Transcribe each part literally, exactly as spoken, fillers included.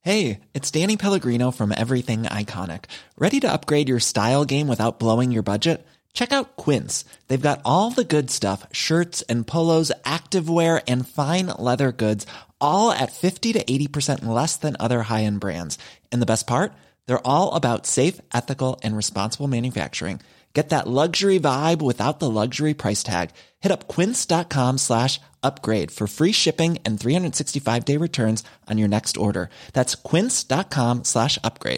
Hey, it's Danny Pellegrino from Everything Iconic. Ready to upgrade your style game without blowing your budget? Check out Quince. They've got all the good stuff, shirts and polos, activewear, and fine leather goods, all at fifty to eighty percent less than other high-end brands. And the best part? They're all about safe, ethical, and responsible manufacturing. Get that luxury vibe without the luxury price tag. Hit up quince.com slash upgrade for free shipping and three sixty-five day returns on your next order. That's quince.com slash upgrade.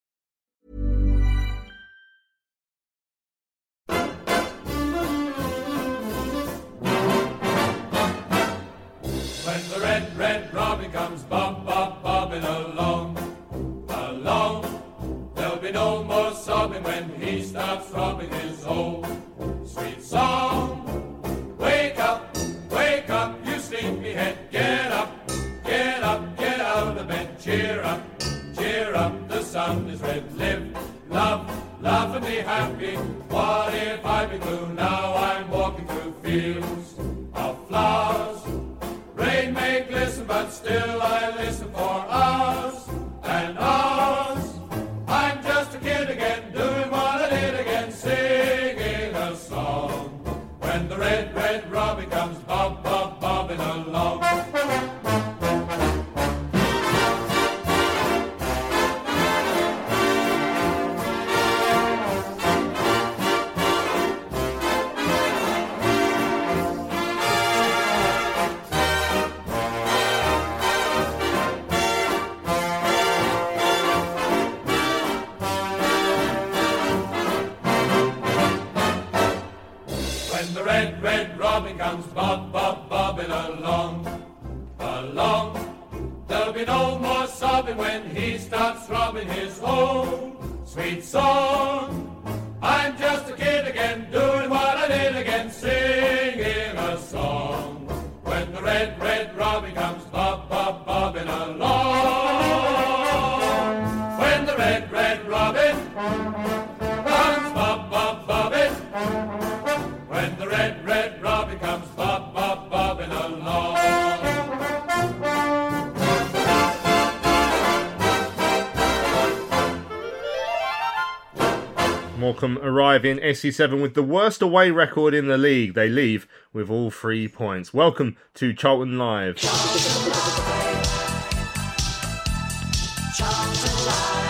When the red, red robin comes bob, bob, bobbing along, along, there'll be no more sobbing when he starts throbbing his old sweet song. Wake up, wake up, you sleepyhead, get up, get up, get out of bed, cheer up, cheer up, the sun is red, live, love, laugh and be happy. What if I be blue? Now I'm walking through fields of flowers. Rain may glisten, but still I listen for hours and hours. I'm just a kid again, doing what I did again, singing a song. When the red, red robin comes bob, bob, bobbing along. Red, red robin comes bob, bob, bobbing along, along. There'll be no more sobbing when he starts throbbing his old sweet song. I'm just a kid again, doing what I did again, singing a song. When the red, red robin comes bob, bob, bobbing along. When the red, red robin comes bob, bob, bobbing. When the red, red robin comes bob, bob, bobbing along. Morecambe arrive in S E seven with the worst away record in the league. They leave with all three points. Welcome to Charlton Live. Charlton Live. Charlton Live.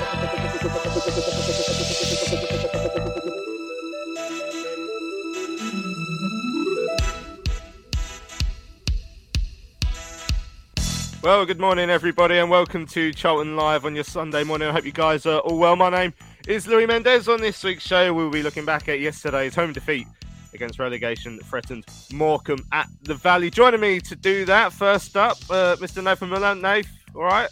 Well, good morning, everybody, and welcome to Charlton Live on your Sunday morning. I hope you guys are all well. My name is Louis Mendez. On this week's show, we'll be looking back at yesterday's home defeat against relegation that threatened Morecambe at the Valley. Joining me to do that, first up, uh, Mister Nathan Miller. Nath, all right?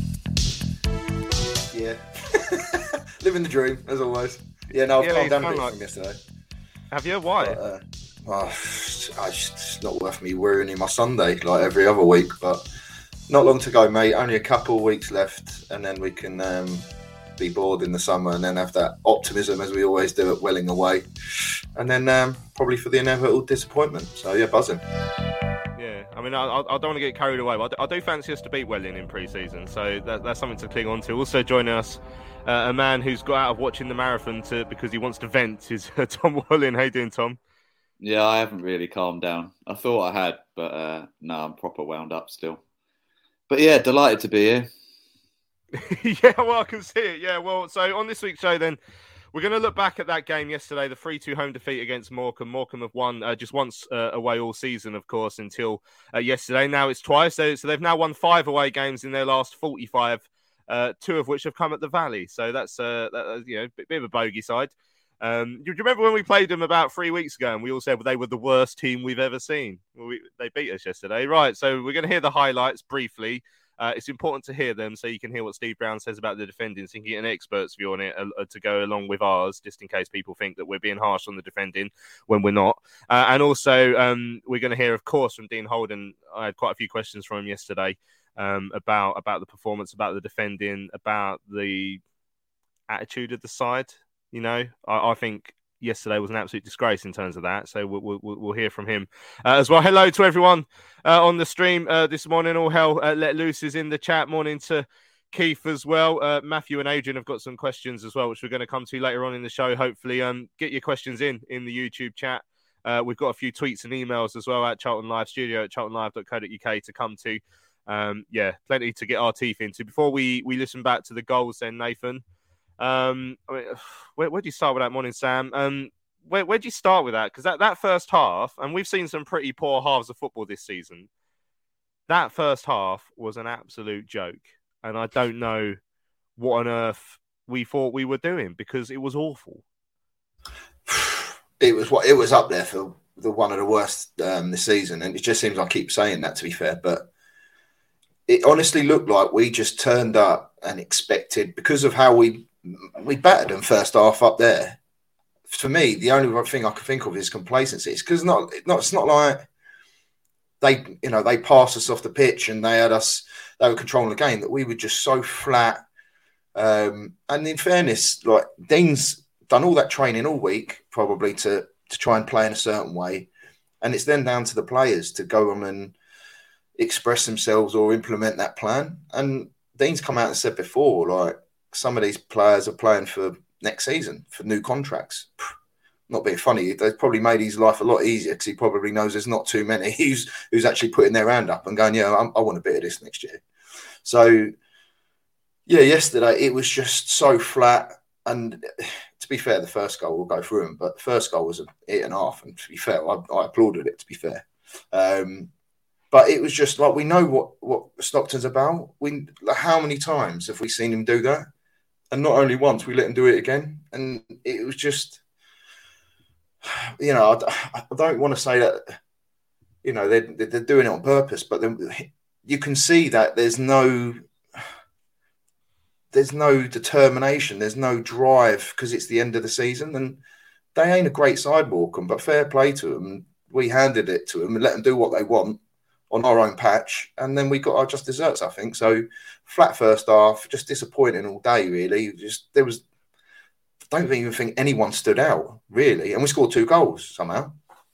Yeah. Living the dream, as always. Yeah, no, I've Yeah, calmed he's down a bit fun, like- from yesterday. Have you? Why? But, uh, oh, I just, it's not worth me ruining my Sunday like every other week, but not long to go, mate. Only a couple of weeks left, and then we can um, be bored in the summer and then have that optimism, as we always do at Welling away. And then um, probably for the inevitable disappointment. So, yeah, buzzing. Yeah, I mean, I, I don't want to get carried away, but I do, I do fancy us to beat Welling in pre-season, so that, that's something to cling on to. Also joining us, uh, a man who's got out of watching the marathon to because he wants to vent, is uh, Tom Walling. How you doing, Tom? Yeah, I haven't really calmed down. I thought I had, but uh, no, I'm proper wound up still. But yeah, delighted to be here. Yeah, well, I can see it. Yeah, well, so on this week's show, then, we're going to look back at that game yesterday, the three two home defeat against Morecambe. Morecambe have won uh, just once uh, away all season, of course, until uh, yesterday. Now it's twice. So, so they've now won five away games in their last forty-five, uh, two of which have come at the Valley. So that's uh, that, you know, a bit of a bogey side. Um, do you remember when we played them about three weeks ago and we all said well, they were the worst team we've ever seen? Well, we, they beat us yesterday. Right, so we're going to hear the highlights briefly. Uh, it's important to hear them so you can hear what Steve Brown says about the defending, so you can get an expert's view on it uh, to go along with ours, just in case people think that we're being harsh on the defending when we're not. Uh, and also, um, we're going to hear, of course, from Dean Holden. I had quite a few questions from him yesterday um, about, about the performance, about the defending, about the attitude of the side. You know, I, I think yesterday was an absolute disgrace in terms of that. So we'll, we'll, we'll hear from him uh, as well. Hello to everyone uh, on the stream uh, this morning. All hell uh, let loose is in the chat. Morning to Keith as well. Uh, Matthew and Adrian have got some questions as well, which we're going to come to later on in the show. Hopefully, um, get your questions in in the YouTube chat. Uh, we've got a few tweets and emails as well at Charlton Live Studio at charlton live dot co dot uk to come to. Um, yeah, plenty to get our teeth into. Before we, we listen back to the goals then, Nathan, um, I mean, where, where do you start with that morning, Sam? Um, where, where do you start with that? Because that, that first half, and we've seen some pretty poor halves of football this season, that first half was an absolute joke. And I don't know what on earth we thought we were doing because it was awful. It was what it was up there for the one of the worst um, this season. And it just seems I keep saying that, to be fair, but it honestly looked like we just turned up and expected, because of how we we battered them first half up there. For me, the only thing I can think of is complacency. It's because not, not it's not like they you know they passed us off the pitch and they had us they were controlling the game, that we were just so flat. Um, and in fairness, like Dean's done all that training all week probably to to try and play in a certain way, and it's then down to the players to go on and express themselves or implement that plan. And Dean's come out and said before, like, some of these players are playing for next season for new contracts. Not being funny, they've probably made his life a lot easier because he probably knows there's not too many who's who's actually putting their hand up and going, yeah, I'm, I want a bit of this next year. So yeah, yesterday it was just so flat. And to be fair, the first goal will go through him, but the first goal was an eight and a half, and to be fair, I, I applauded it, to be fair. Um, But it was just like, we know what, what Stockton's about. We how many times have we seen him do that? And not only once, we let him do it again. And it was just, you know, I, I don't want to say that, you know, they're, they're doing it on purpose, but then you can see that there's no, there's no determination, there's no drive, because it's the end of the season. And they ain't a great side, Morecambe, but fair play to them. We handed it to them and let them do what they want on our own patch, and then we got our just desserts, I think. So flat first half, just disappointing all day, really. Just there was, I don't even think anyone stood out, really, and we scored two goals somehow.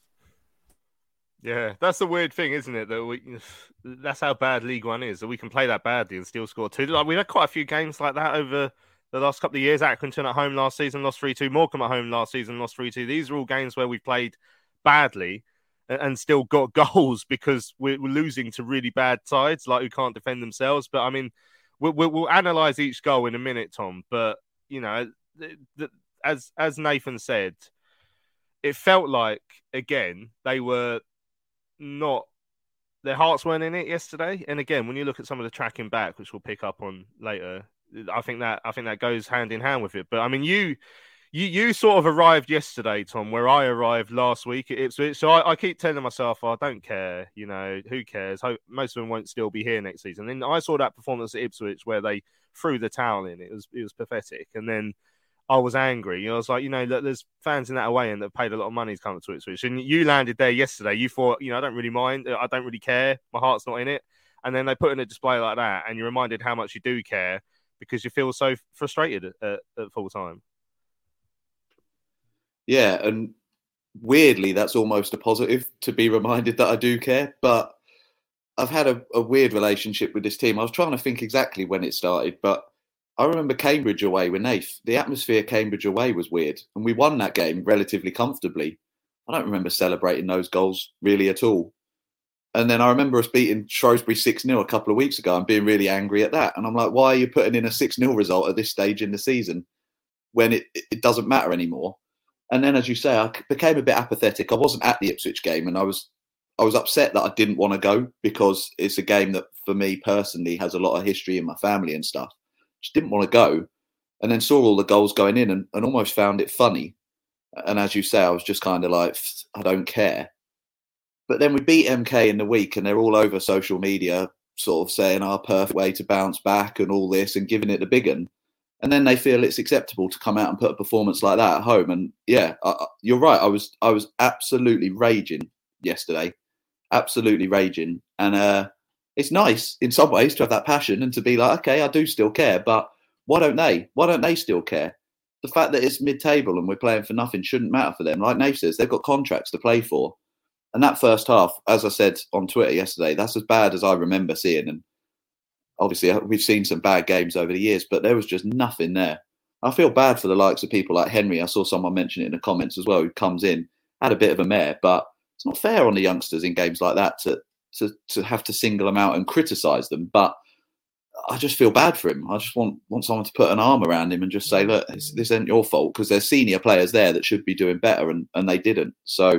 Yeah, that's the weird thing, isn't it? That we, that's how bad League One is, that we can play that badly and still score two. Like, we've had quite a few games like that over the last couple of years. Accrington at home last season, lost three two. Morecambe at home last season, lost three two. These are all games where we played badly and still got goals because we're losing to really bad sides, like, who can't defend themselves. But, I mean, we'll, we'll, we'll analyse each goal in a minute, Tom. But, you know, as as Nathan said, it felt like, again, they were not... Their hearts weren't in it yesterday. And, again, when you look at some of the tracking back, which we'll pick up on later, I think that I think that goes hand in hand with it. But, I mean, you... You you sort of arrived yesterday, Tom, where I arrived last week at Ipswich. So I, I keep telling myself, oh, I don't care. You know, who cares? Hope, most of them won't still be here next season. And I saw that performance at Ipswich where they threw the towel in. It was it was pathetic. And then I was angry. You know, I was like, you know, there's fans in that away and that paid a lot of money to come to Ipswich. And you landed there yesterday. You thought, you know, I don't really mind. I don't really care. My heart's not in it. And then they put in a display like that, and you're reminded how much you do care because you feel so frustrated at, at, at full time. Yeah, and weirdly, that's almost a positive to be reminded that I do care. But I've had a, a weird relationship with this team. I was trying to think exactly when it started, but I remember Cambridge away with Nath. The atmosphere Cambridge away was weird, and we won that game relatively comfortably. I don't remember celebrating those goals really at all. And then I remember us beating Shrewsbury six nil a couple of weeks ago and being really angry at that. And I'm like, why are you putting in a six nil result at this stage in the season when it, it doesn't matter anymore? And then, as you say, I became a bit apathetic. I wasn't at the Ipswich game, and I was I was upset that I didn't want to go because it's a game that, for me personally, has a lot of history in my family and stuff. Just didn't want to go, and then saw all the goals going in and, and almost found it funny. And as you say, I was just kind of like, I don't care. But then we beat M K in the week, and they're all over social media sort of saying our perfect way to bounce back and all this and giving it the big one. And then they feel it's acceptable to come out and put a performance like that at home. And yeah, I, you're right. I was I was absolutely raging yesterday, absolutely raging. And uh, it's nice in some ways to have that passion and to be like, okay, I do still care. But why don't they? Why don't they still care? The fact that it's mid-table and we're playing for nothing shouldn't matter for them. Like Nate says, they've got contracts to play for. And that first half, as I said on Twitter yesterday, that's as bad as I remember seeing. And obviously we've seen some bad games over the years, but there was just nothing there. I feel bad for the likes of people like Henry. I saw someone mention it in the comments as well, who comes in, had a bit of a mare, but it's not fair on the youngsters in games like that to to, to have to single them out and criticise them. But I just feel bad for him. I just want, want someone to put an arm around him and just say, look, this, this isn't your fault, because there's senior players there that should be doing better, and, and they didn't. So,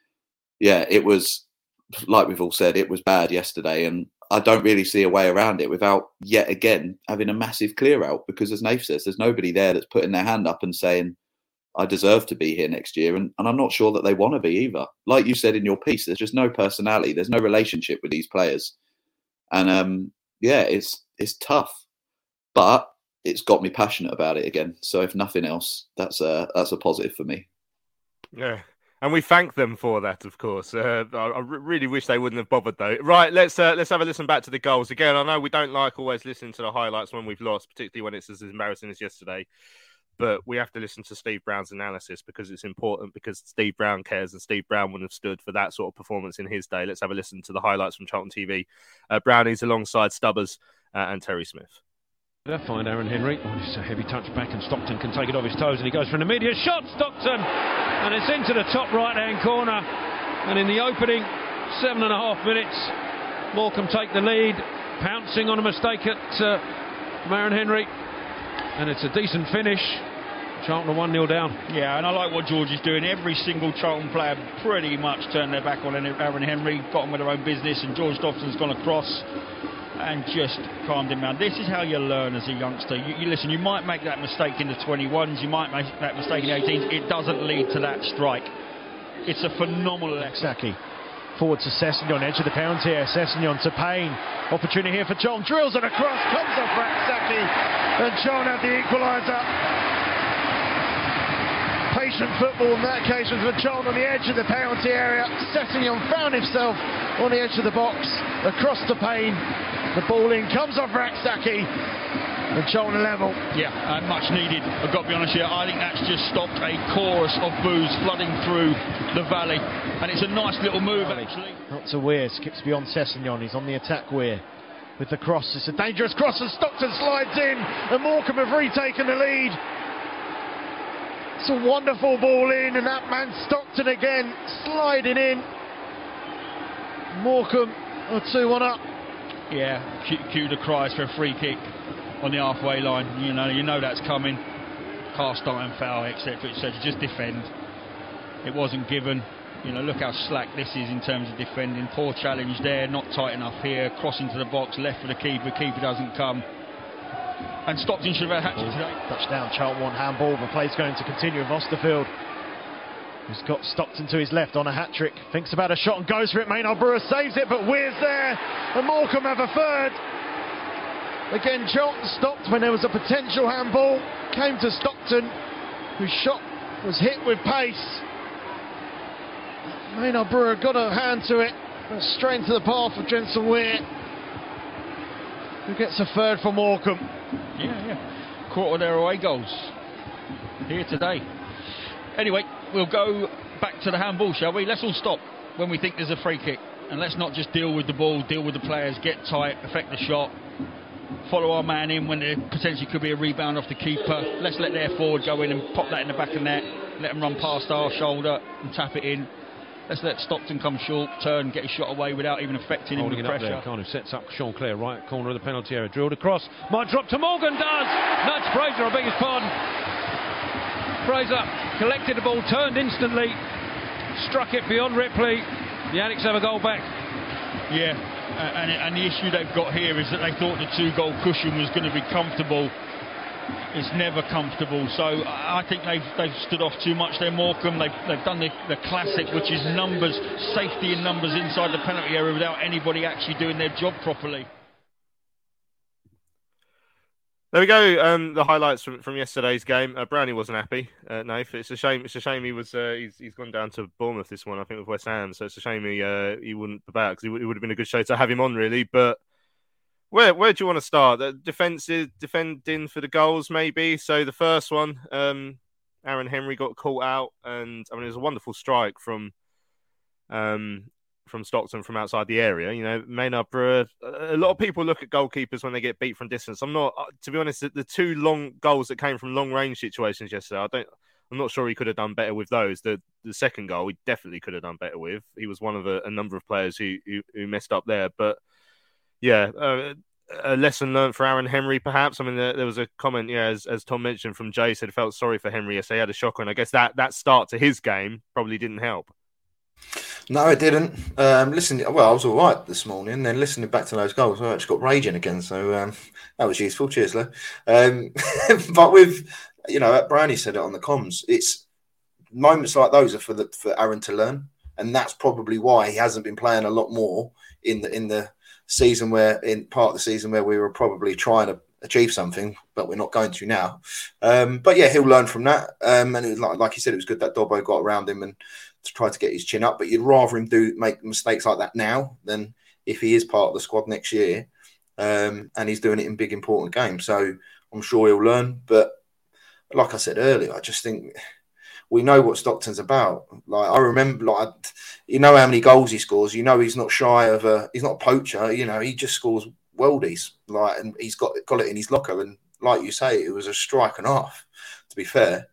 yeah, it was, like we've all said, it was bad yesterday, and I don't really see a way around it without, yet again, having a massive clear out, because as Nath says, there's nobody there that's putting their hand up and saying, I deserve to be here next year. And, and I'm not sure that they want to be either. Like you said in your piece, there's just no personality. There's no relationship with these players. And um, yeah, it's it's tough, but it's got me passionate about it again. So if nothing else, that's a, that's a positive for me. Yeah. And we thank them for that, of course. Uh, I, I really wish they wouldn't have bothered, though. Right, let's uh, let's have a listen back to the goals again. I know we don't like always listening to the highlights when we've lost, particularly when it's as embarrassing as yesterday. But we have to listen to Steve Brown's analysis because it's important, because Steve Brown cares, and Steve Brown wouldn't have stood for that sort of performance in his day. Let's have a listen to the highlights from Charlton T V. Uh, Brownies alongside Stubbers uh, and Terry Smith. Find Aaron Henry. Oh, it's a heavy touch back, and Stockton can take it off his toes, and he goes for an immediate shot. Stockton, and it's into the top right-hand corner. And in the opening seven and a half minutes, Morecambe take the lead, pouncing on a mistake at uh, from Aaron Henry, and it's a decent finish. Charlton are one nil down. Yeah, and I like what George is doing. Every single Charlton player pretty much turned their back on Aaron Henry, got on with their own business, and George Dobson's gone across and just calmed him down. This is how you learn as a youngster. You, you listen, you might make that mistake in the twenty-ones, you might make that mistake in the eighteens. It doesn't lead to that strike. It's a phenomenal Saki forward to Sessegnon, edge of the penalty here. Sessegnon to Payne. Opportunity here for Charlton. Drills it across, comes off Saki, and Charlton have the equaliser. Patient football in that case was for Charlton on the edge of the penalty area. Sessegnon found himself on the edge of the box, across to Payne. The ball in, comes off Raksaki, and Charlton level. Yeah, and much needed. I've got to be honest here, I think that's just stopped a chorus of boos flooding through the valley. And it's a nice little move, actually. Not to Weir, skips beyond Sessegnon. He's on the attack, Weir. With the cross, it's a dangerous cross, and Stockton slides in, and Morecambe have retaken the lead. It's a wonderful ball in, and that man Stockton again sliding in. Morecambe are two one up. Yeah, cue, cue the cries for a free kick on the halfway line. You know, you know that's coming. Cast iron foul, et cetera, et cetera. Just defend. It wasn't given. You know, look how slack this is in terms of defending. Poor challenge there, not tight enough here. Crossing to the box, left for the keeper. Keeper doesn't come. And Stockton should have had a hat-trick today. Touchdown, Charlton one handball. The play's going to continue with Osterfield, who's got Stockton to his left on a hat-trick. Thinks about a shot and goes for it. Maynard Brewer saves it, but Weir's there. And Morecambe have a third. Again, Charlton stopped when there was a potential handball. Came to Stockton, whose shot was hit with pace. Maynard Brewer got a hand to it. Straight into the path of Jensen Weir, who gets a third for Morecambe. Yeah, yeah. Quarter of their away goals here today. Anyway, we'll go back to the handball, shall we? Let's all stop when we think there's a free kick. And let's not just deal with the ball, deal with the players, get tight, affect the shot. Follow our man in when there potentially could be a rebound off the keeper. Let's let their forward go in and pop that in the back of the net. Let them run past our shoulder and tap it in. Let's let Stockton come short, turn, get his shot away without even affecting him with Holding it pressure. up there, Cardiff sets up Sean Clare, right corner of the penalty area. Drilled across, might drop to Morgan, does! Nudge Fraser, I beg his pardon. Fraser collected the ball, turned instantly, struck it beyond Ripley. The Addicts have a goal back. Yeah, uh, and, and the issue they've got here is that they thought the two-goal cushion was going to be comfortable. It's never comfortable, so I think they've they've stood off too much there. Morecambe, they've, they've done the, the classic, which is numbers, safety in numbers inside the penalty area without anybody actually doing their job properly. There we go. Um, the highlights from, from yesterday's game. Uh, Brownie wasn't happy. Uh, no, it's a shame. It's a shame he was. Uh, he's he's gone down to Bournemouth this one, I think, with West Ham. So it's a shame he uh, he wouldn't be back, because it would have been a good show to have him on, really. But where where do you want to start? The defensive defending for the goals, maybe. So the first one, um, Aaron Henry got caught out, and I mean it was a wonderful strike from um, from Stockton from outside the area. You know, Maynard Brewer, a lot of people look at goalkeepers when they get beat from distance. I'm not, to be honest, the, the two long goals that came from long range situations yesterday, I don't, I'm not sure he could have done better with those. The the second goal, he definitely could have done better with. He was one of a, a number of players who, who who messed up there. But yeah, uh, a lesson learned for Aaron Henry, perhaps. I mean, there, there was a comment, yeah, as, as Tom mentioned, from Jay, said felt sorry for Henry yesterday. He had a shocker, and I guess that that start to his game probably didn't help. No, it didn't. Um, listen, well, I was all right this morning. Then listening back to those goals, I actually got raging again. So um, that was useful. Cheers, Lou. Um, but with, you know, Brownie said it on the comms. It's moments like those are for the for Aaron to learn, and that's probably why he hasn't been playing a lot more in the in the season where in part of the season where we were probably trying to achieve something, but we're not going to now. Um, but yeah, he'll learn from that. Um, and it was like like you said, it was good that Dobbo got around him and to try to get his chin up. But you'd rather him do make mistakes like that now than if he is part of the squad next year, um, and he's doing it in big important games. So I'm sure he'll learn. But like I said earlier, I just think we know what Stockton's about. Like I remember, like you know how many goals he scores. You know he's not shy of a. He's not a poacher. You know he just scores worldies. Like and he's got got it in his locker. And like you say, it was a strike and a half. To be fair,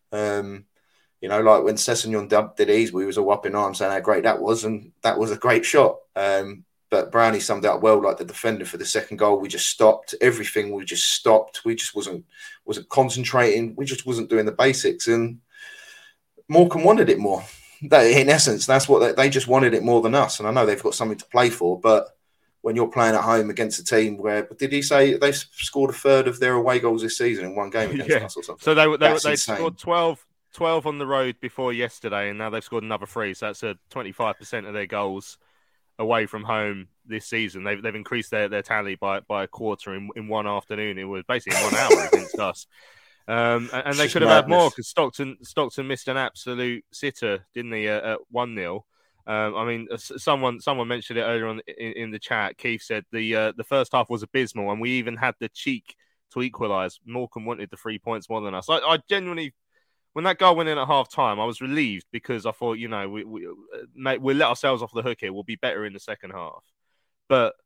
um, you know, like when Sessegnon did his, we was all up in arms saying how great that was, and that was a great shot. Um, but Brownie summed it up well. Like the defender for the second goal, we just stopped everything. We just stopped. We just wasn't wasn't concentrating. We just wasn't doing the basics and. Morecambe wanted it more. That, in essence, that's what they, they just wanted it more than us. And I know they've got something to play for, but when you're playing at home against a team where, did he say they scored a third of their away goals this season in one game against yeah. us or something? So they they, they insane. scored twelve, twelve on the road before yesterday, and now they've scored another three. So that's a twenty-five percent of their goals away from home this season. They've they've increased their, their tally by by a quarter in, in one afternoon. It was basically one hour against us. Um, and, and they could have madness. had more because Stockton Stockton missed an absolute sitter, didn't he, uh, at one nil? Um, I mean, uh, someone someone mentioned it earlier on in, in the chat. Keith said the uh, the first half was abysmal, and we even had the cheek to equalise. Morecambe wanted the three points more than us. I, I genuinely, when that goal went in at half time, I was relieved because I thought, you know, we we mate, we'll let ourselves off the hook here. We'll be better in the second half, but.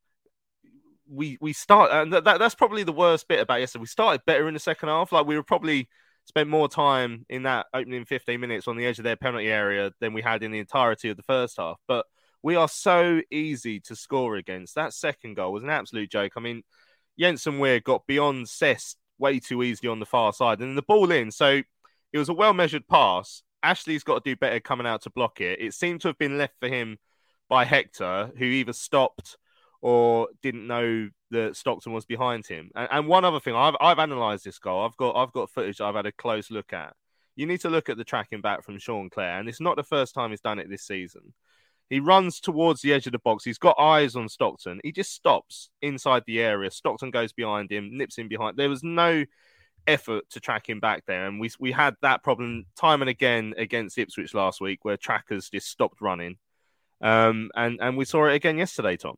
We we start and that, that's probably the worst bit about yesterday. We started better in the second half. Like we were probably spent more time in that opening fifteen minutes on the edge of their penalty area than we had in the entirety of the first half. But we are so easy to score against. That second goal was an absolute joke. I mean, Jensen Weir got beyond Cess way too easily on the far side and the ball in. So it was a well-measured pass. Ashley's got to do better coming out to block it. It seemed to have been left for him by Hector, who either stopped or didn't know that Stockton was behind him. And, and one other thing, I've I've analysed this goal. I've got I've got footage I've had a close look at. You need to look at the tracking back from Sean Clare, and it's not the first time he's done it this season. He runs towards the edge of the box. He's got eyes on Stockton. He just stops inside the area. Stockton goes behind him, nips in behind. There was no effort to track him back there, and we we had that problem time and again against Ipswich last week, where trackers just stopped running. Um, and and we saw it again yesterday, Tom.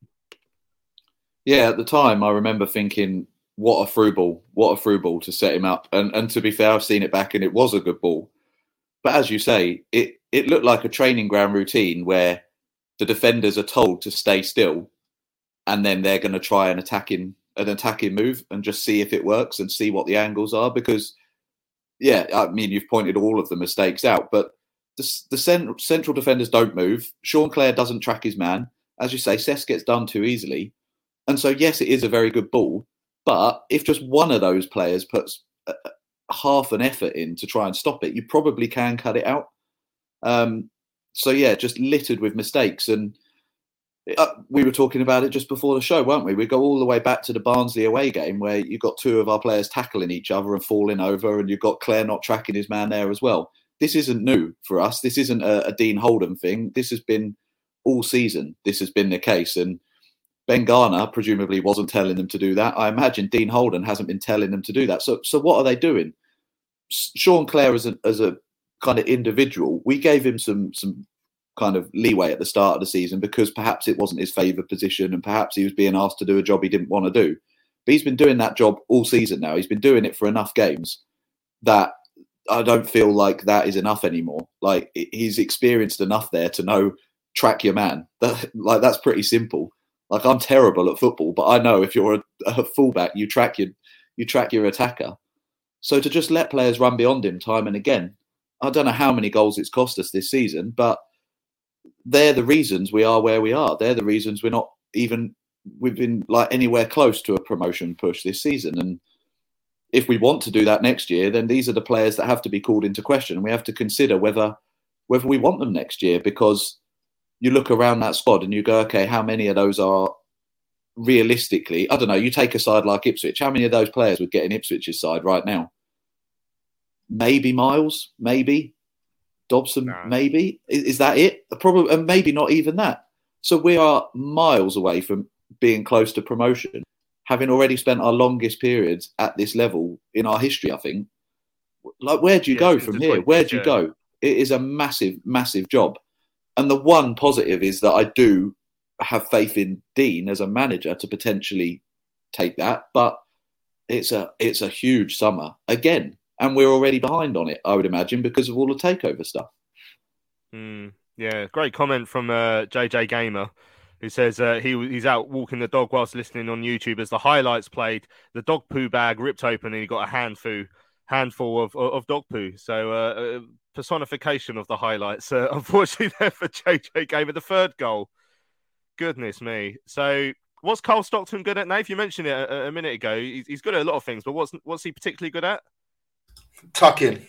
Yeah, at the time, I remember thinking, what a through ball, what a through ball to set him up. And and to be fair, I've seen it back and it was a good ball. But as you say, it, it looked like a training ground routine where the defenders are told to stay still and then they're going to try an attacking, an attacking move and just see if it works and see what the angles are. Because, yeah, I mean, you've pointed all of the mistakes out, but the, the cent- central defenders don't move. Sean Clare doesn't track his man. As you say, Cess gets done too easily. And so, yes, it is a very good ball. But if just one of those players puts a, a half an effort in to try and stop it, you probably can cut it out. Um, so, yeah, just littered with mistakes. And uh, we were talking about it just before the show, weren't we? We go all the way back to the Barnsley away game where you've got two of our players tackling each other and falling over, and you've got Clare not tracking his man there as well. This isn't new for us. This isn't a, a Dean Holden thing. This has been all season. This has been the case. And Ben Garner presumably wasn't telling them to do that. I imagine Dean Holden hasn't been telling them to do that. So, so what are they doing? Sean Clare as a as a kind of individual, we gave him some some kind of leeway at the start of the season because perhaps it wasn't his favoured position and perhaps he was being asked to do a job he didn't want to do. But he's been doing that job all season now. He's been doing it for enough games that I don't feel like that is enough anymore. Like he's experienced enough there to know track your man. That, like that's pretty simple. Like I'm terrible at football, but I know if you're a, a fullback, you track your you track your attacker. So to just let players run beyond him time and again, I don't know how many goals it's cost us this season, but they're the reasons we are where we are. They're the reasons we're not even we've been like anywhere close to a promotion push this season. And if we want to do that next year, then these are the players that have to be called into question. And we have to consider whether whether we want them next year, because you look around that squad and you go, okay, how many of those are realistically, I don't know, you take a side like Ipswich, how many of those players would get in Ipswich's side right now? Maybe Miles, maybe Dobson, no. maybe. Is, is that it? Probably, and maybe not even that. So we are miles away from being close to promotion, having already spent our longest periods at this level in our history, I think. Like, where do you yeah, go from here? Where do you go? It is a massive, massive job. And the one positive is that I do have faith in Dean as a manager to potentially take that, but it's a it's a huge summer again, and we're already behind on it, I would imagine, because of all the takeover stuff. Mm, yeah, great comment from uh, J J Gamer, who says uh, he he's out walking the dog whilst listening on YouTube as the highlights played. The dog poo bag ripped open and he got a handful handful of of dog poo. So uh, personification of the highlights. Uh, unfortunately, there for J J Gamer, the third goal. Goodness me. So, what's Cole Stockton good at, Nate? You mentioned it a, a minute ago. He's, he's good at a lot of things, but what's what's he particularly good at? Tucking.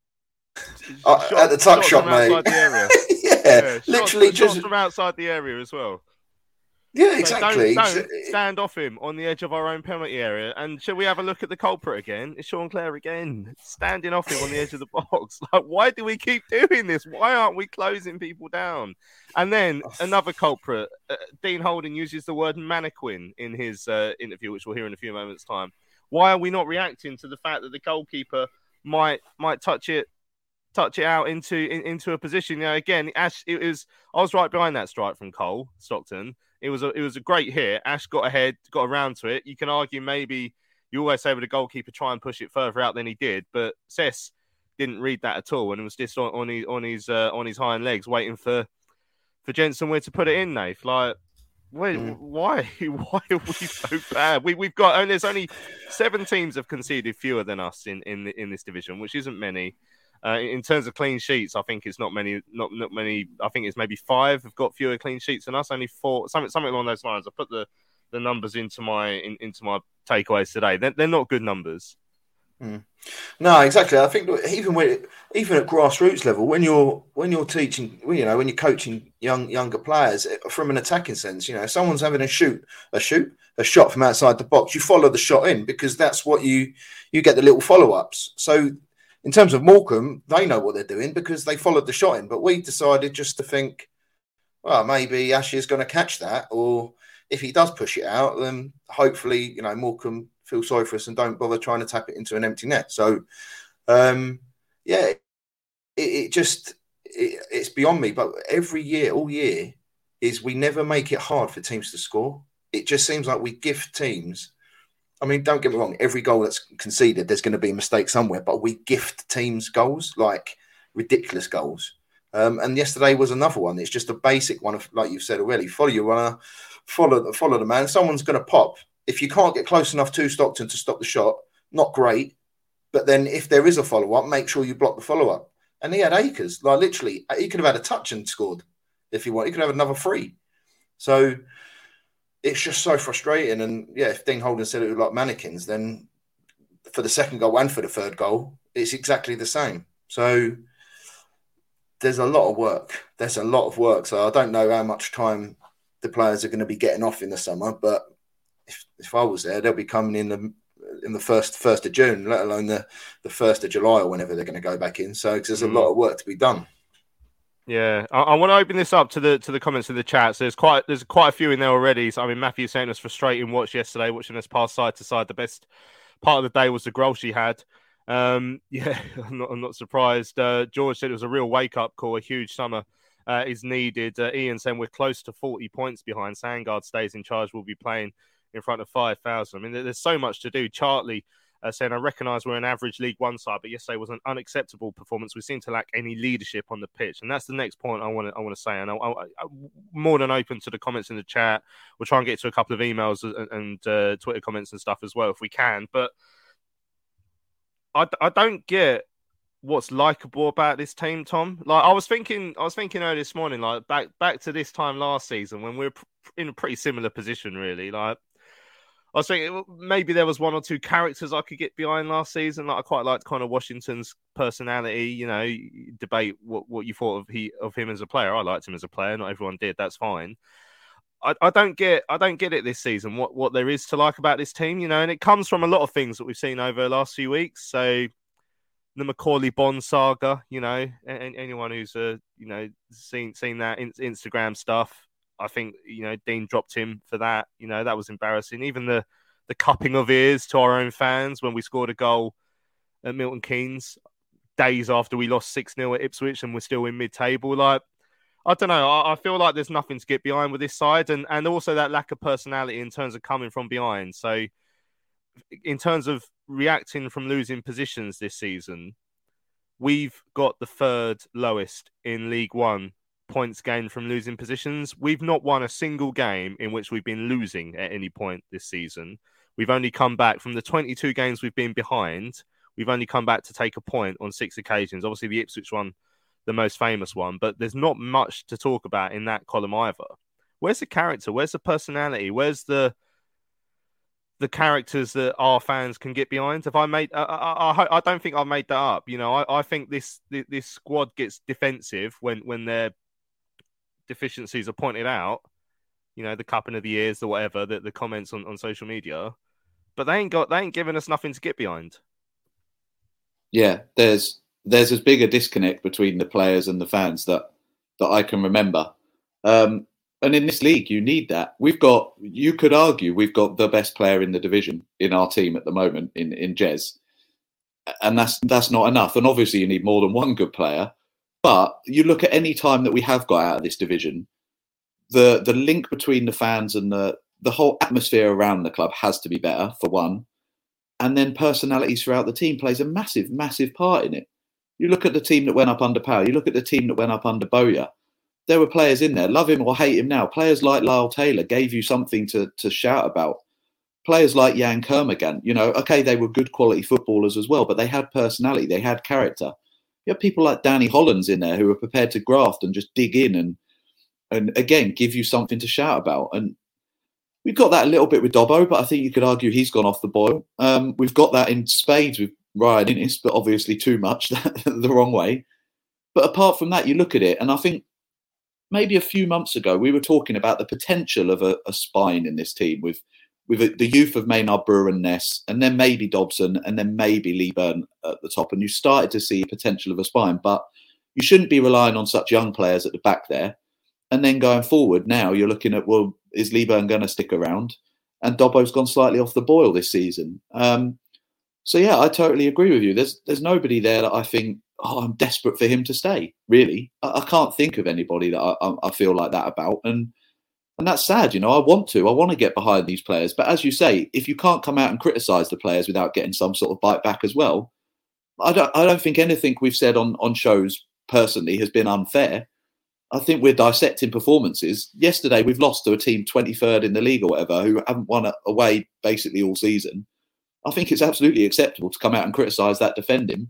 Uh, at the tuck shop, mate. yeah, yeah, literally shots, just shots from outside the area as well. Yeah, exactly. So don't, don't stand off him on the edge of our own penalty area. And shall we have a look at the culprit again? It's Sean Clare again, standing off him on the edge of the box. Like, why do we keep doing this? Why aren't we closing people down? And then another culprit, uh, Dean Holden uses the word mannequin in his uh, interview, which we'll hear in a few moments' time. Why are we not reacting to the fact that the goalkeeper might might touch it, touch it out into in, into a position? You know, again, Ash, it was I was right behind that strike from Cole Stockton. It was a it was a great hit. Ash got ahead, got around to it. You can argue maybe you always say with a goalkeeper try and push it further out than he did, but Cess didn't read that at all, and it was just on, on his on his uh, on his hind legs, waiting for for Jensen where to put it in. Nath, like, wait, mm. why why are we so bad? We we've got and there's only seven teams have conceded fewer than us in in in this division, which isn't many. Uh, in terms of clean sheets, I think it's not many, not not many. I think it's maybe five have got fewer clean sheets than us. Only four, something something along those lines. I put the, the numbers into my in, into my takeaways today. They're, they're not good numbers. Mm. No, exactly. I think even when even at grassroots level, when you're when you're teaching, you know, when you're coaching young younger players from an attacking sense, you know, if someone's having a shoot, a shoot, a shot from outside the box, you follow the shot in because that's what you you get the little follow ups. So. In terms of Morecambe, they know what they're doing because they followed the shot in. But we decided just to think, well, maybe Ashley is going to catch that. Or if he does push it out, then hopefully, you know, Morecambe feel sorry for us and don't bother trying to tap it into an empty net. So, um, yeah, it, it just, it, it's beyond me. But every year, all year, is we never make it hard for teams to score. It just seems like we gift teams... I mean, don't get me wrong, every goal that's conceded, there's going to be a mistake somewhere, but we gift teams goals, like ridiculous goals. Um, and yesterday was another one. It's just a basic one of, like you've said already, follow your runner, follow the, follow the man. Someone's going to pop. If you can't get close enough to Stockton to stop the shot, not great. But then if there is a follow-up, make sure you block the follow-up. And he had acres. Like literally, he could have had a touch and scored if he wanted. He could have another free. So... it's just so frustrating. And yeah, if Dean Holden said it was like mannequins, then for the second goal and for the third goal, it's exactly the same. So there's a lot of work. There's a lot of work. So I don't know how much time the players are going to be getting off in the summer, but if, if I was there, they'll be coming in the in the first first of June, let alone the, the first of July or whenever they're going to go back in. So there's a mm. lot of work to be done. Yeah, I, I want to open this up to the to the comments in the chat. So there's quite there's quite a few in there already. So I mean, Matthew saying it was frustrating watch yesterday, watching us pass side to side. The best part of the day was the goal she had. Um, yeah, I'm not I'm not surprised. Uh, George said it was a real wake up call. A huge summer uh, is needed. Uh, Ian saying we're close to forty points behind. Sandgard stays in charge. We'll be playing in front of five thousand. I mean, there's so much to do. Chartley Uh, saying, I recognise we're an average League One side, but yesterday was an unacceptable performance. We seem to lack any leadership on the pitch. And that's the next point I want to I want to say. And I, I, I'm more than open to the comments in the chat. We'll try and get to a couple of emails and, and uh, Twitter comments and stuff as well if we can. But I, I don't get what's likable about this team, Tom. Like I was thinking, I was thinking earlier this morning, like back back to this time last season when we were in a pretty similar position, really. Like I was thinking maybe there was one or two characters I could get behind last season. Like I quite liked Connor Washington's personality. You know, you debate what, what you thought of he of him as a player. I liked him as a player. Not everyone did. That's fine. I, I don't get I don't get it this season. What what there is to like about this team, you know, and it comes from a lot of things that we've seen over the last few weeks. So the Macaulay Bond saga, you know, and anyone who's uh, you know seen seen that in, Instagram stuff. I think, you know, Dean dropped him for that. You know, that was embarrassing. Even the, the cupping of ears to our own fans when we scored a goal at Milton Keynes days after we lost six nil at Ipswich and we're still in mid-table. Like, I don't know. I, I feel like there's nothing to get behind with this side. And, and also that lack of personality in terms of coming from behind. So in terms of reacting from losing positions this season, we've got the third lowest in League One points gained from losing positions. We've not won a single game in which we've been losing at any point this season. We've only come back from the twenty-two games we've been behind. We've only come back to take a point on six occasions. Obviously, the Ipswich one, the most famous one, but there's not much to talk about in that column either. Where's the character? Where's the personality? Where's the the characters that our fans can get behind? Have I made? I, I, I, I don't think I've made that up. You know, I, I think this this squad gets defensive when when they're deficiencies are pointed out, you know, the cupping of the ears or whatever, the, the comments on, on social media, but they ain't got they ain't giving us nothing to get behind. Yeah, there's there's as big a disconnect between the players and the fans that that I can remember. Um, and in this league, you need that. We've got, you could argue, we've got the best player in the division in our team at the moment in in Jez, and that's that's not enough. And obviously, you need more than one good player. But you look at any time that we have got out of this division, the the link between the fans and the, the whole atmosphere around the club has to be better, for one. And then personalities throughout the team plays a massive, massive part in it. You look at the team that went up under Power. You look at the team that went up under Bowyer. There were players in there, love him or hate him now. Players like Lyle Taylor gave you something to, to shout about. Players like Jan Kermorgant, you know, okay, they were good quality footballers as well, but they had personality, they had character. You have people like Danny Hollands in there who are prepared to graft and just dig in and, and again, give you something to shout about. And we've got that a little bit with Dobbo, but I think you could argue he's gone off the boil. Um, we've got that in spades with Ryan Innes, but obviously too much, the wrong way. But apart from that, you look at it, and I think maybe a few months ago, we were talking about the potential of a, a spine in this team with with a, the youth of Maynard Brewer and Ness, and then maybe Dobson, and then maybe Lee Byrne at the top. And you started to see potential of a spine, but you shouldn't be relying on such young players at the back there. And then going forward, now you're looking at, well, is Lee Byrne going to stick around? And Dobbo's gone slightly off the boil this season. Um, so, yeah, I totally agree with you. There's there's nobody there that I think, oh, I'm desperate for him to stay, really. I, I can't think of anybody that I, I feel like that about. And And that's sad, you know. I want to. I want to get behind these players. But as you say, if you can't come out and criticise the players without getting some sort of bite back as well, I don't I don't think anything we've said on, on shows personally has been unfair. I think we're dissecting performances. Yesterday, we've lost to a team twenty-third in the league or whatever who haven't won away basically all season. I think it's absolutely acceptable to come out and criticise that defending.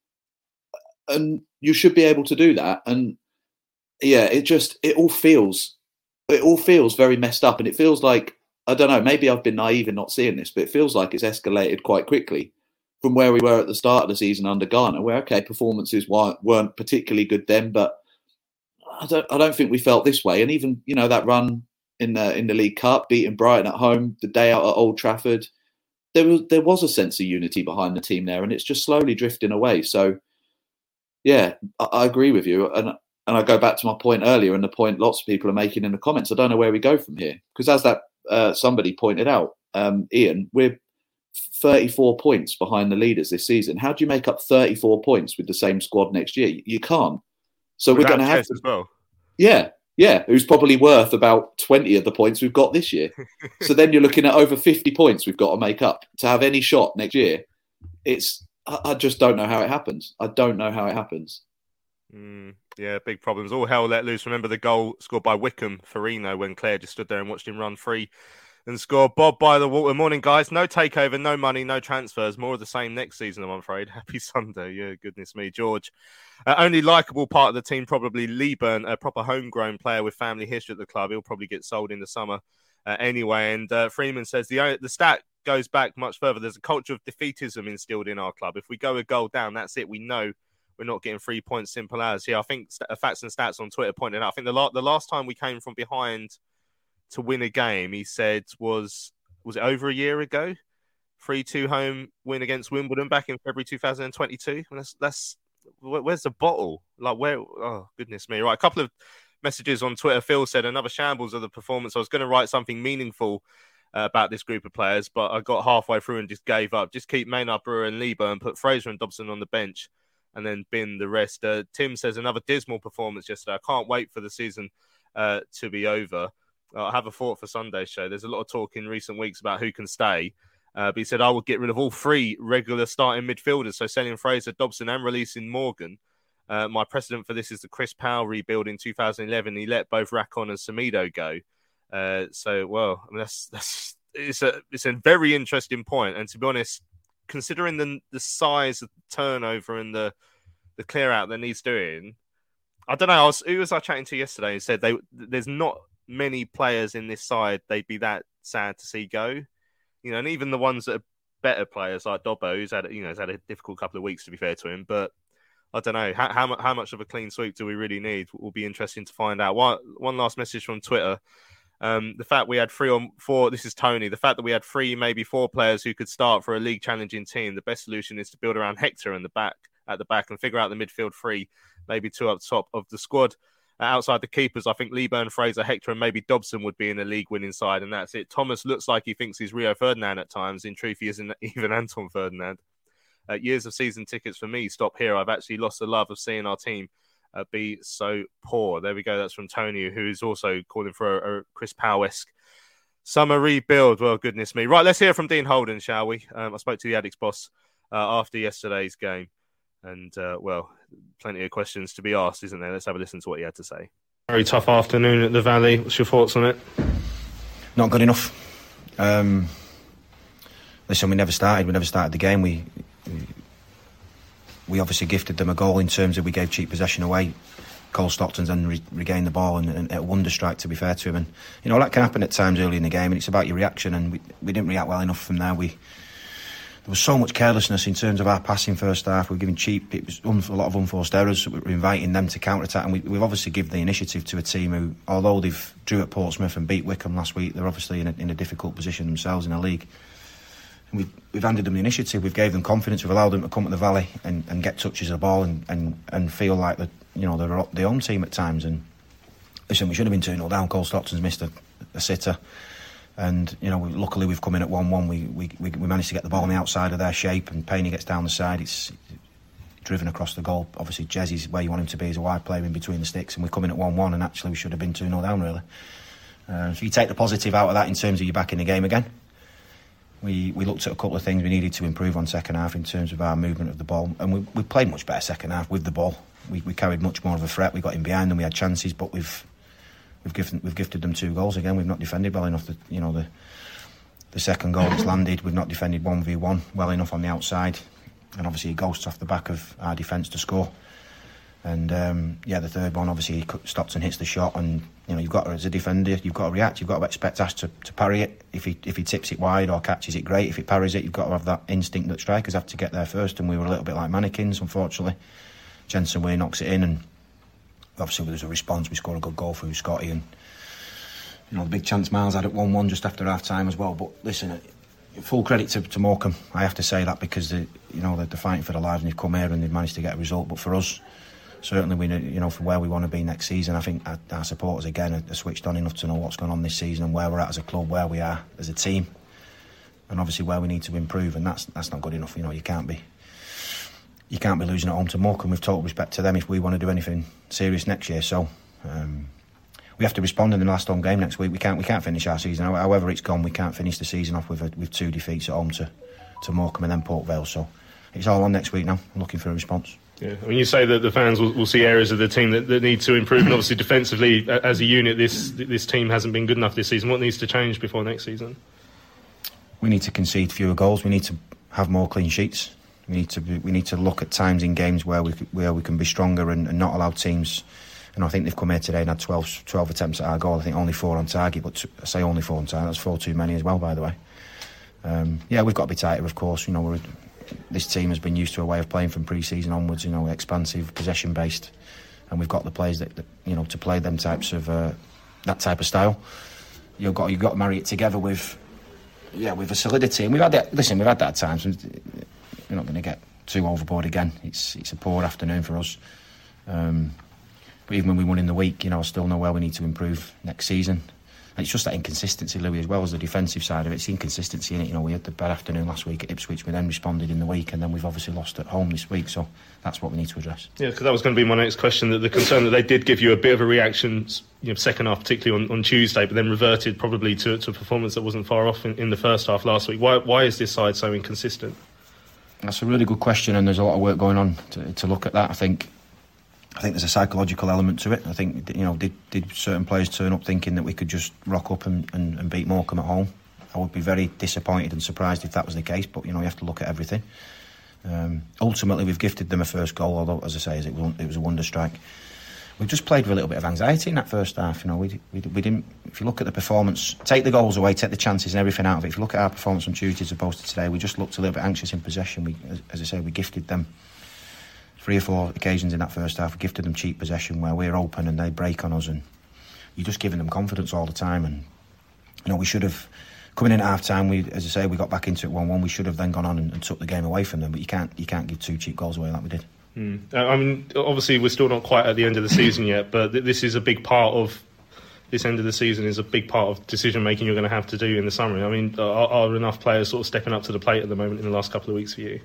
And you should be able to do that. And yeah, it just, it all feels... It all feels very messed up, and it feels like, I don't know, maybe I've been naive in not seeing this, but it feels like it's escalated quite quickly from where we were at the start of the season under Garner, where, okay, performances weren't, weren't particularly good then, but I don't, I don't think we felt this way. And even, you know, that run in the in the League Cup, beating Brighton at home, the day out at Old Trafford, there was there was a sense of unity behind the team there, and it's just slowly drifting away. So, yeah, I, I agree with you, and. And I go back to my point earlier and the point lots of people are making in the comments. I don't know where we go from here. Because as that uh, somebody pointed out, um, Ian, we're thirty-four points behind the leaders this season. How do you make up thirty-four points with the same squad next year? You can't. So Without we're going to have to... as well. Yeah, yeah. Who's probably worth about twenty of the points we've got this year. So then you're looking at over fifty points we've got to make up to have any shot next year. it's I, I just don't know how it happens. I don't know how it happens. Mm, yeah, big problems. All hell let loose. Remember the goal scored by Wickham, Farino, when Claire just stood there and watched him run free and score. Bob by the water. Morning, guys. No takeover, no money, no transfers. More of the same next season, I'm afraid. Happy Sunday. Yeah, goodness me. George. Uh, only likeable part of the team, probably Lee Byrne, a proper homegrown player with family history at the club. He'll probably get sold in the summer uh, anyway. And uh, Freeman says the the stat goes back much further. There's a culture of defeatism instilled in our club. If we go a goal down, that's it. We know we're not getting three points, simple as. Yeah, I think Facts and Stats on Twitter pointed out, I think the, la- the last time we came from behind to win a game, he said, was was it over a year ago? three two home win against Wimbledon back in February two thousand twenty-two. And that's, that's where's the bottle? Like, where? Oh, goodness me. Right, a couple of messages on Twitter. Phil said, another shambles of the performance. I was going to write something meaningful uh, about this group of players, but I got halfway through and just gave up. Just keep Maynard, Brewer and Lee Byrne, put Fraser and Dobson on the bench, and then bin the rest. Uh, Tim says, another dismal performance yesterday. I can't wait for the season uh, to be over. I have a thought for Sunday's show. There's a lot of talk in recent weeks about who can stay. Uh, but he said, I would get rid of all three regular starting midfielders, so selling Fraser, Dobson and releasing Morgan. Uh, my precedent for this is the Chris Powell rebuild in two thousand eleven. He let both Racon and Semedo go. Uh, so, well, I mean, that's that's it's a it's a very interesting point. And to be honest, considering the the size of the turnover and the the clear out that needs doing, I don't know. I was, who was I chatting to yesterday? Who said they there's not many players in this side they'd be that sad to see go. You know, and even the ones that are better players like Dobbo, who's had you know has had a difficult couple of weeks, to be fair to him, but. I don't know. How, how how much of a clean sweep do we really need? Will be interesting to find out. One, one last message from Twitter. Um, the fact we had three or four, this is Tony, the fact that we had three, maybe four players who could start for a league challenging team, the best solution is to build around Hector in the back, at the back and figure out the midfield three, maybe two up top of the squad. Uh, outside the keepers, I think Lee Byrne, Fraser, Hector and maybe Dobson would be in a league winning side, and that's it. Thomas looks like he thinks he's Rio Ferdinand at times. In truth, he isn't even Anton Ferdinand. Uh, years of season tickets for me stop here. I've actually lost the love of seeing our team uh, be so poor. There we go. That's from Tony, who is also calling for a, a Chris Powell-esque summer rebuild. Well, goodness me. Right, let's hear from Dean Holden, shall we? Um, I spoke to the Addicts boss uh, after yesterday's game. And, uh, well, plenty of questions to be asked, isn't there? Let's have a listen to what he had to say. Very tough afternoon at the Valley. What's your thoughts on it? Not good enough. Um, listen, we never started. We never started the game. We... We obviously gifted them a goal in terms of we gave cheap possession away. Cole Stockton then re- regained the ball and, and a wonder strike, to be fair to him. And you know that can happen at times early in the game, and it's about your reaction. And we, we didn't react well enough from there. We there was so much carelessness in terms of our passing first half. We were giving cheap. It was un- a lot of unforced errors. We were inviting them to counter attack, and we, we've obviously given the initiative to a team who, although they've drew at Portsmouth and beat Wickham last week, they're obviously in a, in a difficult position themselves in the league. And we've, we've handed them the initiative, we've gave them confidence, we've allowed them to come to the Valley and, and get touches of the ball and, and, and feel like the you know they're the home team at times. And listen, we should have been two nil down. Cole Stockton's missed a, a sitter, and you know we, luckily we've come in at one one. We, we we we managed to get the ball on the outside of their shape, and Payne gets down the side. It's driven across the goal. Obviously, Jezzy's where you want him to be. He's a wide player in between the sticks, and we come in at one one. And actually, we should have been two nil down really. Uh, so you take the positive out of that in terms of you back in the game again. We we looked at a couple of things we needed to improve on second half in terms of our movement of the ball, and we we played much better second half with the ball. We we carried much more of a threat. We got in behind and we had chances, but we've we've given we've gifted them two goals again. We've not defended well enough. The, you know the the second goal that's landed, we've not defended one v one well enough on the outside, and obviously it goes off the back of our defence to score. And um, yeah, the third one, obviously he stops and hits the shot, and you know you've got to, as a defender, you've got to react. You've got to expect Ash to, to parry it. If he if he tips it wide or catches it, great. If he parries it, you've got to have that instinct that strikers have to get there first. And we were a little bit like mannequins, unfortunately. Jensen Way knocks it in, and obviously there's a response. We score a good goal through Scotty, and you know the big chance Miles had at one one just after half time as well. But listen, full credit to, to Morecambe. I have to say that because they, you know they're, they're fighting for their lives and they've come here and they've managed to get a result. But for us, certainly, we you know for where we want to be next season, I think our, our supporters again are, are switched on enough to know what's going on this season and where we're at as a club, where we are as a team, and obviously where we need to improve. And that's that's not good enough. You know, you can't be you can't be losing at home to Morecambe. With total respect to them, if we want to do anything serious next year, so um, we have to respond in the last home game next week. We can't we can't finish our season. However it's gone, we can't finish the season off with a, with two defeats at home to to Morecambe and then Port Vale. So it's all on next week now. I'm looking for a response. Yeah, when you say that the fans will, will see areas of the team that, that need to improve, and obviously defensively as a unit, this this team hasn't been good enough this season. What needs to change before next season? We need to concede fewer goals. We need to have more clean sheets. We need to be, we need to look at times in games where we where we can be stronger and, and not allow teams. And I think they've come here today and had twelve, twelve attempts at our goal. I think only four on target, but I say only four on target. That's four too many as well, by the way. Um, yeah, we've got to be tighter, of course. You know, we're, this team has been used to a way of playing from pre-season onwards. You know, expansive, possession-based, and we've got the players that, that you know to play them types of uh, that type of style. You've got you've got to marry it together with yeah with a solidity. And we've had that. Listen, we've had that at times. We're not going to get too overboard again. It's it's a poor afternoon for us. Um, but even when we won in the week, you know, I still know where we need to improve next season. And it's just that inconsistency, Louis, as well as the defensive side of it. It's the inconsistency in it. You know, we had the bad afternoon last week at Ipswich. We then responded in the week, and then we've obviously lost at home this week. So that's what we need to address. Yeah, because that was going to be my next question. That the concern that they did give you a bit of a reaction, you know, second half, particularly on, on Tuesday, but then reverted probably to, to a performance that wasn't far off in, in the first half last week. Why why is this side so inconsistent? That's a really good question, and there's a lot of work going on to, to look at that. I think, I think there's a psychological element to it. I think, you know, did did certain players turn up thinking that we could just rock up and, and, and beat Morecambe at home? I would be very disappointed and surprised if that was the case. But you know, you have to look at everything. Um, ultimately, we've gifted them a first goal, although, as I say, it was, it was a wonder strike. We've just played with a little bit of anxiety in that first half. You know, we, we we didn't. If you look at the performance, take the goals away, take the chances and everything out of it. If you look at our performance on Tuesday as opposed to today, we just looked a little bit anxious in possession. We, as, as I say, we gifted them three or four occasions in that first half. We gifted them cheap possession where we're open and they break on us, and you're just giving them confidence all the time. And you know, we should have coming in at half time. We, as I say, we got back into it one one. We should have then gone on and, and took the game away from them. But you can't you can't give two cheap goals away like we did. Mm. I mean, obviously we're still not quite at the end of the season yet, but th- this is a big part of this end of the season is a big part of decision making you're going to have to do in the summer. I mean, are, are enough players sort of stepping up to the plate at the moment in the last couple of weeks for you?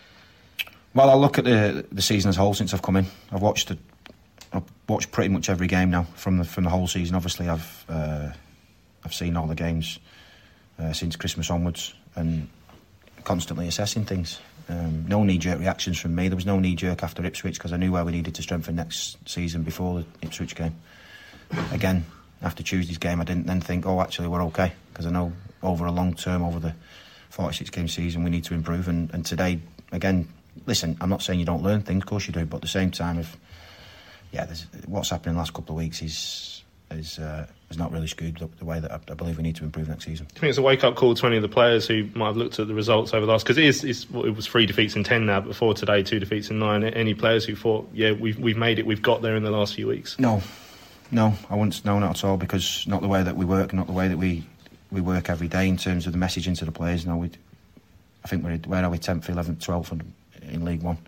Well, I look at the the season as a whole since I've come in. I've watched the, I've watched pretty much every game now from the from the whole season. Obviously, I've uh, I've seen all the games uh, since Christmas onwards, and constantly assessing things. Um, no knee-jerk reactions from me. There was no knee-jerk after Ipswich because I knew where we needed to strengthen next season before the Ipswich game. Again, after Tuesday's game, I didn't then think, oh, actually, we're okay, because I know over a long term, over the forty-six game season, we need to improve. And, and today, again, listen, I'm not saying you don't learn things, of course you do, but at the same time, if yeah, there's, what's happened in the last couple of weeks is is uh, is not really skewed the, the way that I, I believe we need to improve next season. Do you think it's a wake-up call to any of the players who might have looked at the results over the last... Because it, is, it's, it was three defeats in ten now, but before today, two defeats in nine. Any players who thought, yeah, we've we've made it, we've got there in the last few weeks? No, no, I wouldn't. No, not at all. Because not the way that we work, not the way that we we work every day in terms of the messaging to the players. No, we. I think we're where are we tenth, eleventh, twelfth in League One.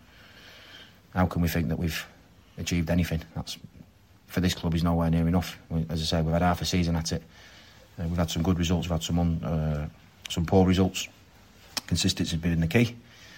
How can we think that we've achieved anything? That's for this club is nowhere near enough. As I say, we've had half a season at it. Uh, we've had some good results. We've had some un, uh, some poor results. Consistency has been the key.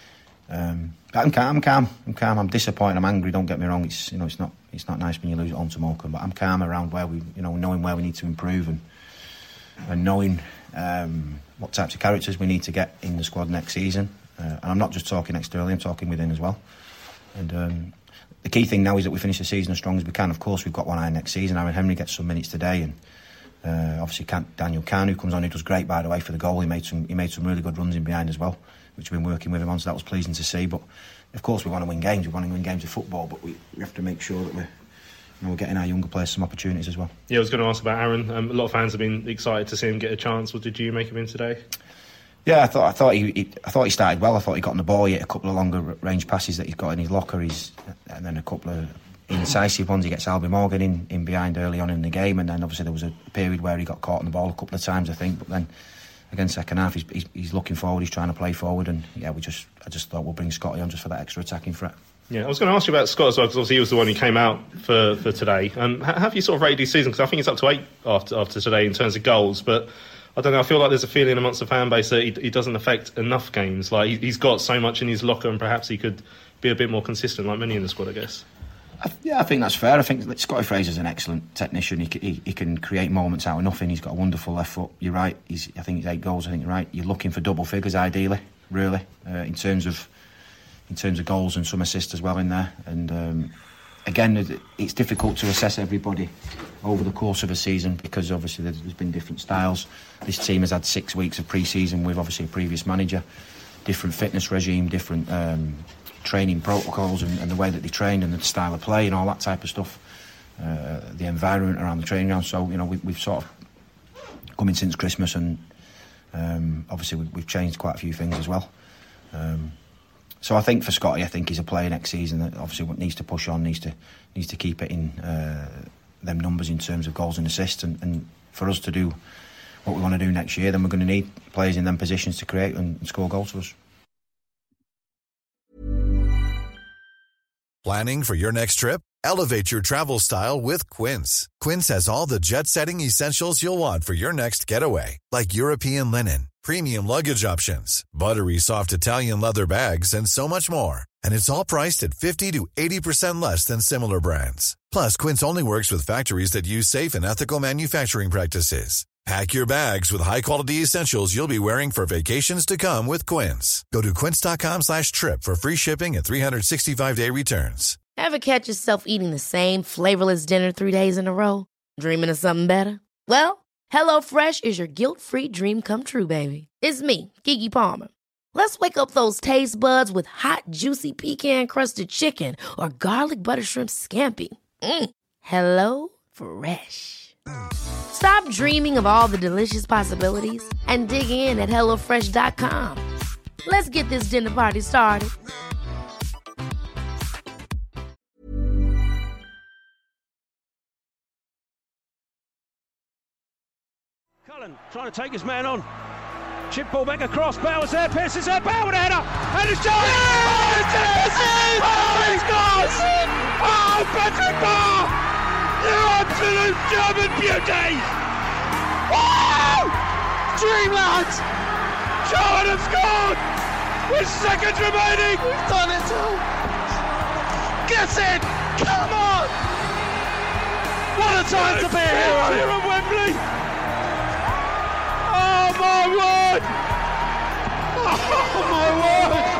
Um, but I'm calm. I'm calm. I'm calm. I'm disappointed. I'm angry. Don't get me wrong. It's you know it's not it's not nice when you lose at home to Morecambe. But I'm calm around where we you know knowing where we need to improve and and knowing um, what types of characters we need to get in the squad next season. Uh, and I'm not just talking externally. I'm talking within as well. And um, the key thing now is that we finish the season as strong as we can. Of course, we've got one eye next season. Aaron Henry gets some minutes today, and uh, obviously Daniel Kahn, who comes on, who does great by the way for the goal. He made some he made some really good runs in behind as well, which we've been working with him on. So that was pleasing to see. But of course, we want to win games. We want to win games of football, but we, we have to make sure that we're you know, we're getting our younger players some opportunities as well. Yeah, I was going to ask about Aaron. Um, a lot of fans have been excited to see him get a chance. What did you make of him today? Yeah, I thought I thought he, he I thought he started well. I thought he got on the ball. He hit a couple of longer range passes that he's got in his locker. He's and then a couple of incisive ones. He gets Albie Morgan in, in behind early on in the game, and then obviously there was a period where he got caught on the ball a couple of times, I think. But then again, second half, he's, he's, he's looking forward. He's trying to play forward, and yeah, we just I just thought we'll bring Scotty on just for that extra attacking threat. Yeah, I was going to ask you about Scott as well, because obviously he was the one who came out for, for today. Um, how have you sort of rated his season? Because I think it's up to eight after after today in terms of goals, but I don't know, I feel like there's a feeling amongst the fan base that he, he doesn't affect enough games. Like he, he's got so much in his locker, and perhaps he could be a bit more consistent, like many in the squad, I guess. I, yeah, I think that's fair. I think Scotty Fraser's an excellent technician. He, he, he can create moments out of nothing. He's got a wonderful left foot. You're right. He's, I think he's eight goals. I think you're right. You're looking for double figures, ideally, really, uh, in terms of in terms of goals and some assists as well in there. And um, again, it's difficult to assess everybody over the course of a season because obviously there's been different styles. This team has had six weeks of pre-season with obviously a previous manager, different fitness regime, different um, training protocols and, and the way that they train and the style of play and all that type of stuff, uh, the environment around the training ground. So, you know, we, we've sort of come in since Christmas and um, obviously we, we've changed quite a few things as well. Um, So I think for Scotty, I think he's a player next season that obviously needs to push on, needs to needs to keep it in uh, them numbers in terms of goals and assists. And, and for us to do what we want to do next year, then we're going to need players in them positions to create and, and score goals for us. Planning for your next trip? Elevate your travel style with Quince. Quince has all the jet-setting essentials you'll want for your next getaway, like European linen, premium luggage options, buttery soft Italian leather bags, and so much more. And it's all priced at fifty to eighty percent less than similar brands. Plus, Quince only works with factories that use safe and ethical manufacturing practices. Pack your bags with high-quality essentials you'll be wearing for vacations to come with Quince. Go to quince.com slash trip for free shipping and three sixty-five day returns. Ever catch yourself eating the same flavorless dinner three days in a row? Dreaming of something better? Well, HelloFresh is your guilt-free dream come true, baby. It's me, Keke Palmer. Let's wake up those taste buds with hot, juicy pecan-crusted chicken or garlic butter shrimp scampi. Mm. Hello Fresh. Stop dreaming of all the delicious possibilities and dig in at hello fresh dot com. Let's get this dinner party started. Cullen trying to take his man on. Chip ball back across. Bowers there. Pierces there. Bower with a header. And it's Johnny. Oh, it's it! Oh, it's gone! Oh, Patrick Barr! You absolute German beauty! Wow! Dreamland! Charlton have scored! With seconds remaining! We've done it all! Get it! Come on! What a time to be a hero! Here at Wembley! Oh my word! Oh my word!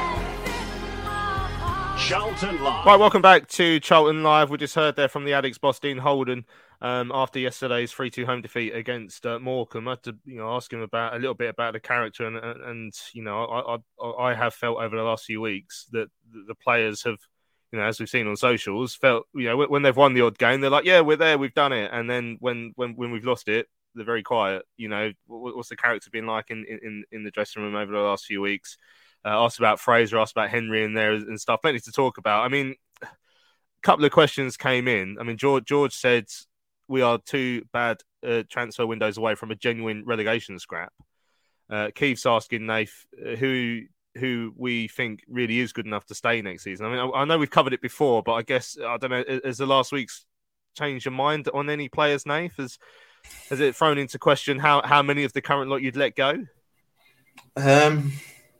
Charlton Live. Right, welcome back to Charlton Live. We just heard there from the Addicts boss, Dean Holden, um, after yesterday's three two home defeat against uh, Morecambe. I had to, you know, ask him about a little bit about the character, and and, and you know, I, I I have felt over the last few weeks that the players have, you know, as we've seen on socials, felt, you know, when they've won the odd game, they're like, yeah, we're there, we've done it, and then when when when we've lost it, they're very quiet. You know, what's the character been like in in in the dressing room over the last few weeks? Uh, asked about Fraser, asked about Henry in there and stuff. Plenty to talk about. I mean, a couple of questions came in. I mean, George George said we are two bad uh, transfer windows away from a genuine relegation scrap. Uh, Keith's asking Nath uh, who who we think really is good enough to stay next season. I mean, I, I know we've covered it before, but I guess, I don't know, has the last week's changed your mind on any players, Nath? Has, has it thrown into question how, how many of the current lot you'd let go? Um...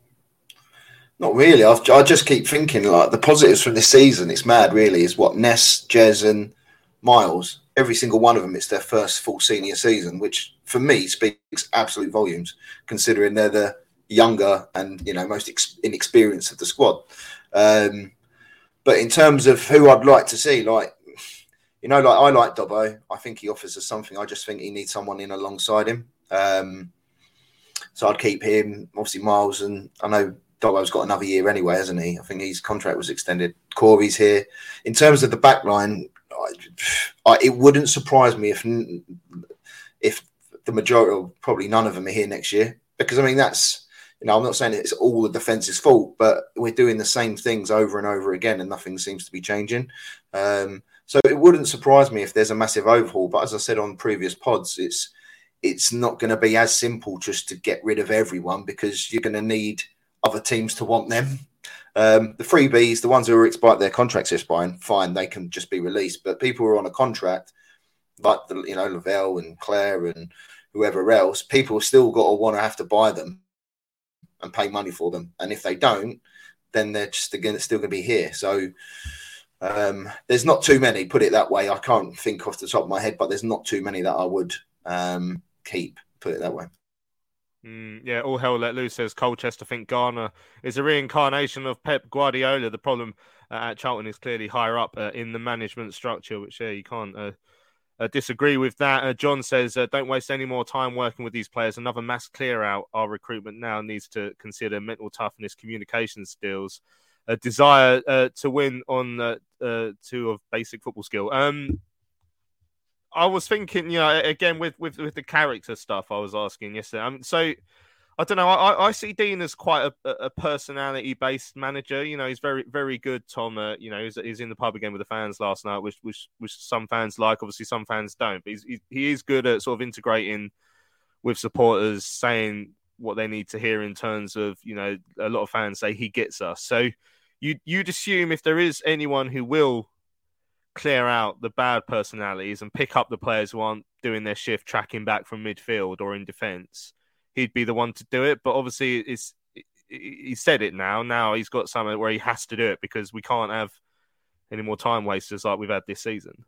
Not really. I've, I just keep thinking, like, the positives from this season, it's mad, really, is what Ness, Jez and Miles, every single one of them, it's their first full senior season, which for me speaks absolute volumes, considering they're the younger and, you know, most ex- inexperienced of the squad. Um, but in terms of who I'd like to see, like, you know, like I like Dobbo. I think he offers us something. I just think he needs someone in alongside him. Um, so I'd keep him. Obviously, Miles, and I know Dobbo's got another year anyway, hasn't he? I think his contract was extended. Corey's here. In terms of the back line, I, I, it wouldn't surprise me if if the majority, or probably none of them, are here next year. Because, I mean, that's, you know, I'm not saying it's all the defence's fault, but we're doing the same things over and over again and nothing seems to be changing. Um, so it wouldn't surprise me if there's a massive overhaul. But as I said on previous pods, it's it's not going to be as simple just to get rid of everyone, because you're going to need other teams to want them. Um, the freebies, the ones who are expired, their contracts are expiring, fine, they can just be released. But people who are on a contract, like the, you know, Lavelle and Claire and whoever else, people still got to want to have to buy them and pay money for them. And if they don't, then they're just again still going to be here. So um, there's not too many, put it that way. I can't think off the top of my head, but there's not too many that I would um, keep, put it that way. Mm, yeah, all hell let loose, says Colchester. Think Garner is a reincarnation of Pep Guardiola. The problem uh, at Charlton is clearly higher up uh, in the management structure, which yeah, you can't uh, uh, disagree with that. Uh, John says, uh, don't waste any more time working with these players. Another mass clear out. Our recruitment now needs to consider mental toughness, communication skills, a desire uh, to win on uh, uh, two of basic football skill. Um, I was thinking, you know, again with, with, with the character stuff I was asking yesterday. I mean, so I don't know. I, I see Dean as quite a, a personality-based manager. You know, he's very very good. Tom, uh, you know, he's, he's in the pub again with the fans last night, which which which some fans like. Obviously, some fans don't. But he's, he, he is good at sort of integrating with supporters, saying what they need to hear in terms of, you know, a lot of fans say he gets us. So you you'd assume if there is anyone who will clear out the bad personalities and pick up the players who aren't doing their shift, tracking back from midfield or in defence, he'd be the one to do it. But obviously, it's he said it now. Now he's got something where he has to do it because we can't have any more time wasters like we've had this season.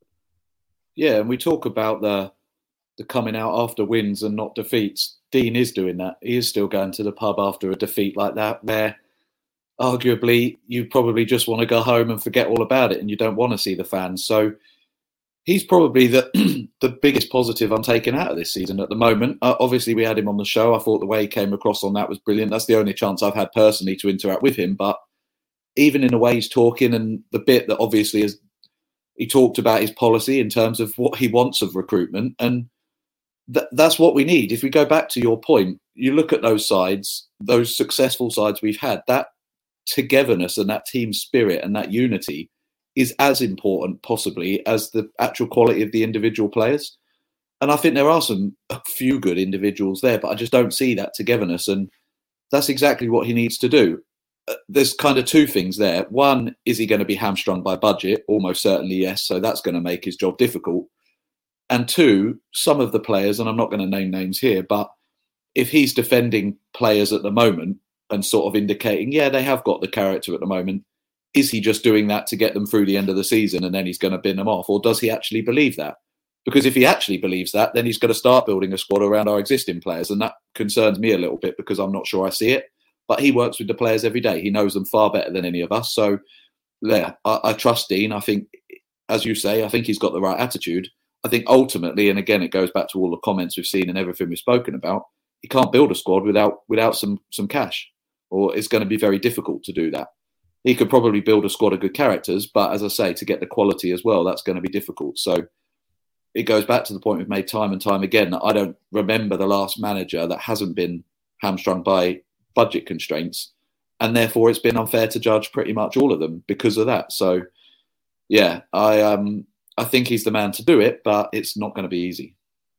Yeah, and we talk about the the coming out after wins and not defeats. Dean is doing that. He is still going to the pub after a defeat like that, where arguably you probably just want to go home and forget all about it and you don't want to see the fans. So he's probably the the biggest positive I'm taking out of this season at the moment. Uh, obviously, we had him on the show. I thought the way he came across on that was brilliant. That's the only chance I've had personally to interact with him. But even in the way he's talking and the bit that obviously is, he talked about his policy in terms of what he wants of recruitment. And th- that's what we need. If we go back to your point, you look at those sides, those successful sides we've had, that togetherness and that team spirit and that unity is as important possibly as the actual quality of the individual players. And I think there are some a few good individuals there, but I just don't see that togetherness. And that's exactly what he needs to do. Uh, there's kind of two things there. One, is he going to be hamstrung by budget? Almost certainly, yes. So that's going to make his job difficult. And two, some of the players, and I'm not going to name names here, but if he's defending players at the moment and sort of indicating, yeah, they have got the character at the moment, is he just doing that to get them through the end of the season and then he's going to bin them off? Or does he actually believe that? Because if he actually believes that, then he's going to start building a squad around our existing players. And that concerns me a little bit because I'm not sure I see it. But he works with the players every day. He knows them far better than any of us. So, yeah, I, I trust Dean. I think, as you say, I think he's got the right attitude. I think ultimately, and again, it goes back to all the comments we've seen and everything we've spoken about, he can't build a squad without without some some cash. Or it's going to be very difficult to do that. He could probably build a squad of good characters, but as I say, to get the quality as well, that's going to be difficult. So it goes back to the point we've made time and time again that I don't remember the last manager that hasn't been hamstrung by budget constraints. And therefore, it's been unfair to judge pretty much all of them because of that. So, yeah, I um I think he's the man to do it, but it's not going to be easy.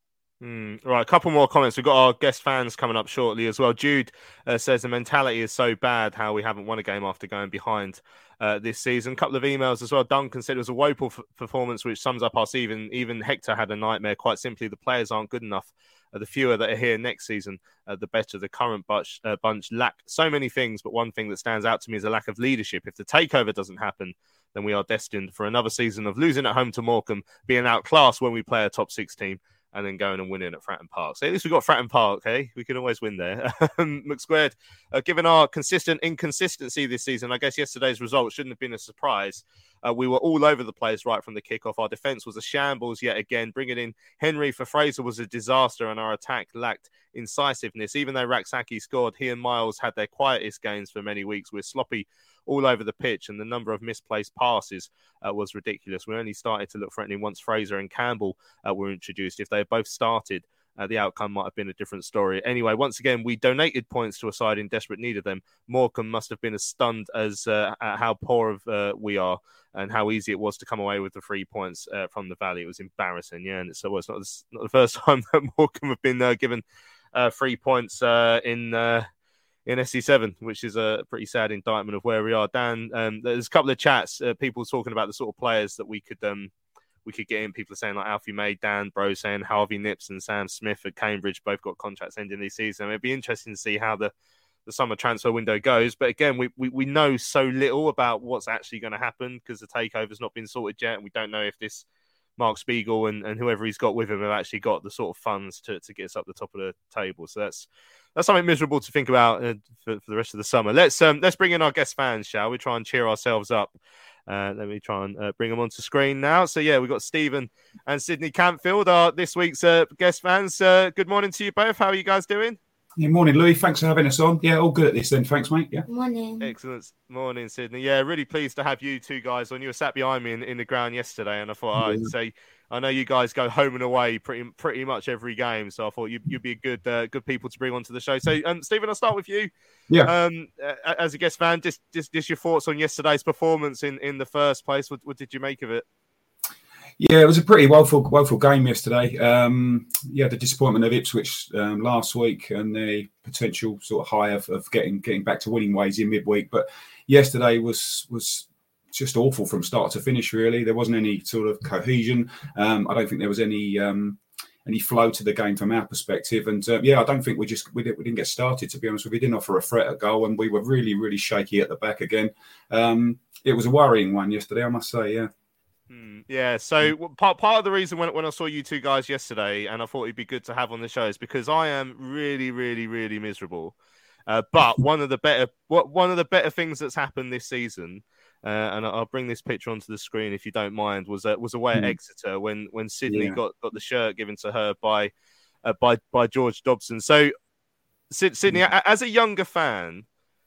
Mm, right, a couple more comments. We've got our guest fans coming up shortly as well. Jude uh, says the mentality is so bad how we haven't won a game after going behind uh, this season. A couple of emails as well. Duncan said it was a woeful f- performance, which sums up us. Even even Hector had a nightmare. Quite simply, the players aren't good enough. Uh, the fewer that are here next season, uh, the better. The current bunch, uh, bunch lack so many things, but one thing that stands out to me is a lack of leadership. If the takeover doesn't happen, then we are destined for another season of losing at home to Morecambe, being outclassed when we play a top six team, and then going and winning at Fratton Park. So at least we've got Fratton Park, hey? We can always win there. McSquared, uh, given our consistent inconsistency this season, I guess yesterday's result shouldn't have been a surprise. Uh, we were all over the place right from the kickoff. Our defence was a shambles yet again. Bringing in Henry for Fraser was a disaster, and our attack lacked incisiveness. Even though Raksaki scored, he and Miles had their quietest games for many weeks. We're sloppy all over the pitch, and the number of misplaced passes uh, was ridiculous. We only started to look threatening once Fraser and Campbell uh, were introduced. If they had both started, uh, the outcome might have been a different story. Anyway, once again, we donated points to a side in desperate need of them. Morecambe must have been as stunned as uh, at how poor of uh, we are and how easy it was to come away with the three points uh, from the Valley. It was embarrassing, yeah, and so well, it's not, it's not the first time that Morecambe have been uh, given uh, three points uh, in... Uh, in S C seven, which is a pretty sad indictment of where we are. Dan, um, there's a couple of chats, uh, people talking about the sort of players that we could um, we could get in. People are saying like Alfie May, Dan Bro saying Harvey Nips and Sam Smith at Cambridge both got contracts ending this season. I mean, it'd be interesting to see how the, the summer transfer window goes. But again, we, we, we know so little about what's actually going to happen because the takeover's not been sorted yet, and we don't know if this Mark Spiegel and, and whoever he's got with him have actually got the sort of funds to, to get us up the top of the table. So that's that's something miserable to think about uh, for, for the rest of the summer. Let's um, let's bring in our guest fans, shall we? Try and cheer ourselves up. Uh, let me try and uh, bring them onto screen now. So yeah, we've got Stephen and Sydney Campfield, are this week's uh, guest fans. Uh, good morning to you both. How are you guys doing? Good morning, Louis. Thanks for having us on. Yeah, all good at this then. Thanks, mate. Yeah. Morning. Excellent. Morning, Sydney. Yeah, really pleased to have you two guys on. You were sat behind me in, in the ground yesterday, and I thought oh, Yeah. I'd say I know you guys go home and away pretty pretty much every game, so I thought you'd, you'd be a good uh, good people to bring onto the show. So, um, Stephen, I'll start with you. Yeah. Um, uh, as a guest fan, just, just just your thoughts on yesterday's performance in, in the first place. What, what did you make of it? Yeah, it was a pretty woeful, woeful game yesterday. Um, yeah, the disappointment of Ipswich um, last week and the potential sort of high of, of getting getting back to winning ways in midweek. But yesterday was was just awful from start to finish. Really, there wasn't any sort of cohesion. Um, I don't think there was any um, any flow to the game from our perspective. And uh, yeah, I don't think we just we didn't, we didn't get started. To be honest with you, we didn't offer a threat at goal, and we were really really shaky at the back again. Um, it was a worrying one yesterday, I must say. Yeah. Hmm, yeah, so part part of the reason when when I saw you two guys yesterday, and I thought it'd be good to have on the show, is because I am really, really, really miserable. Uh, but one of the better what one of the better things that's happened this season, uh, and I'll bring this picture onto the screen if you don't mind, was uh, was away at Exeter when when Sydney Yeah. got, got the shirt given to her by uh, by by George Dobson. So, Syd- Sydney, a- as a younger fan,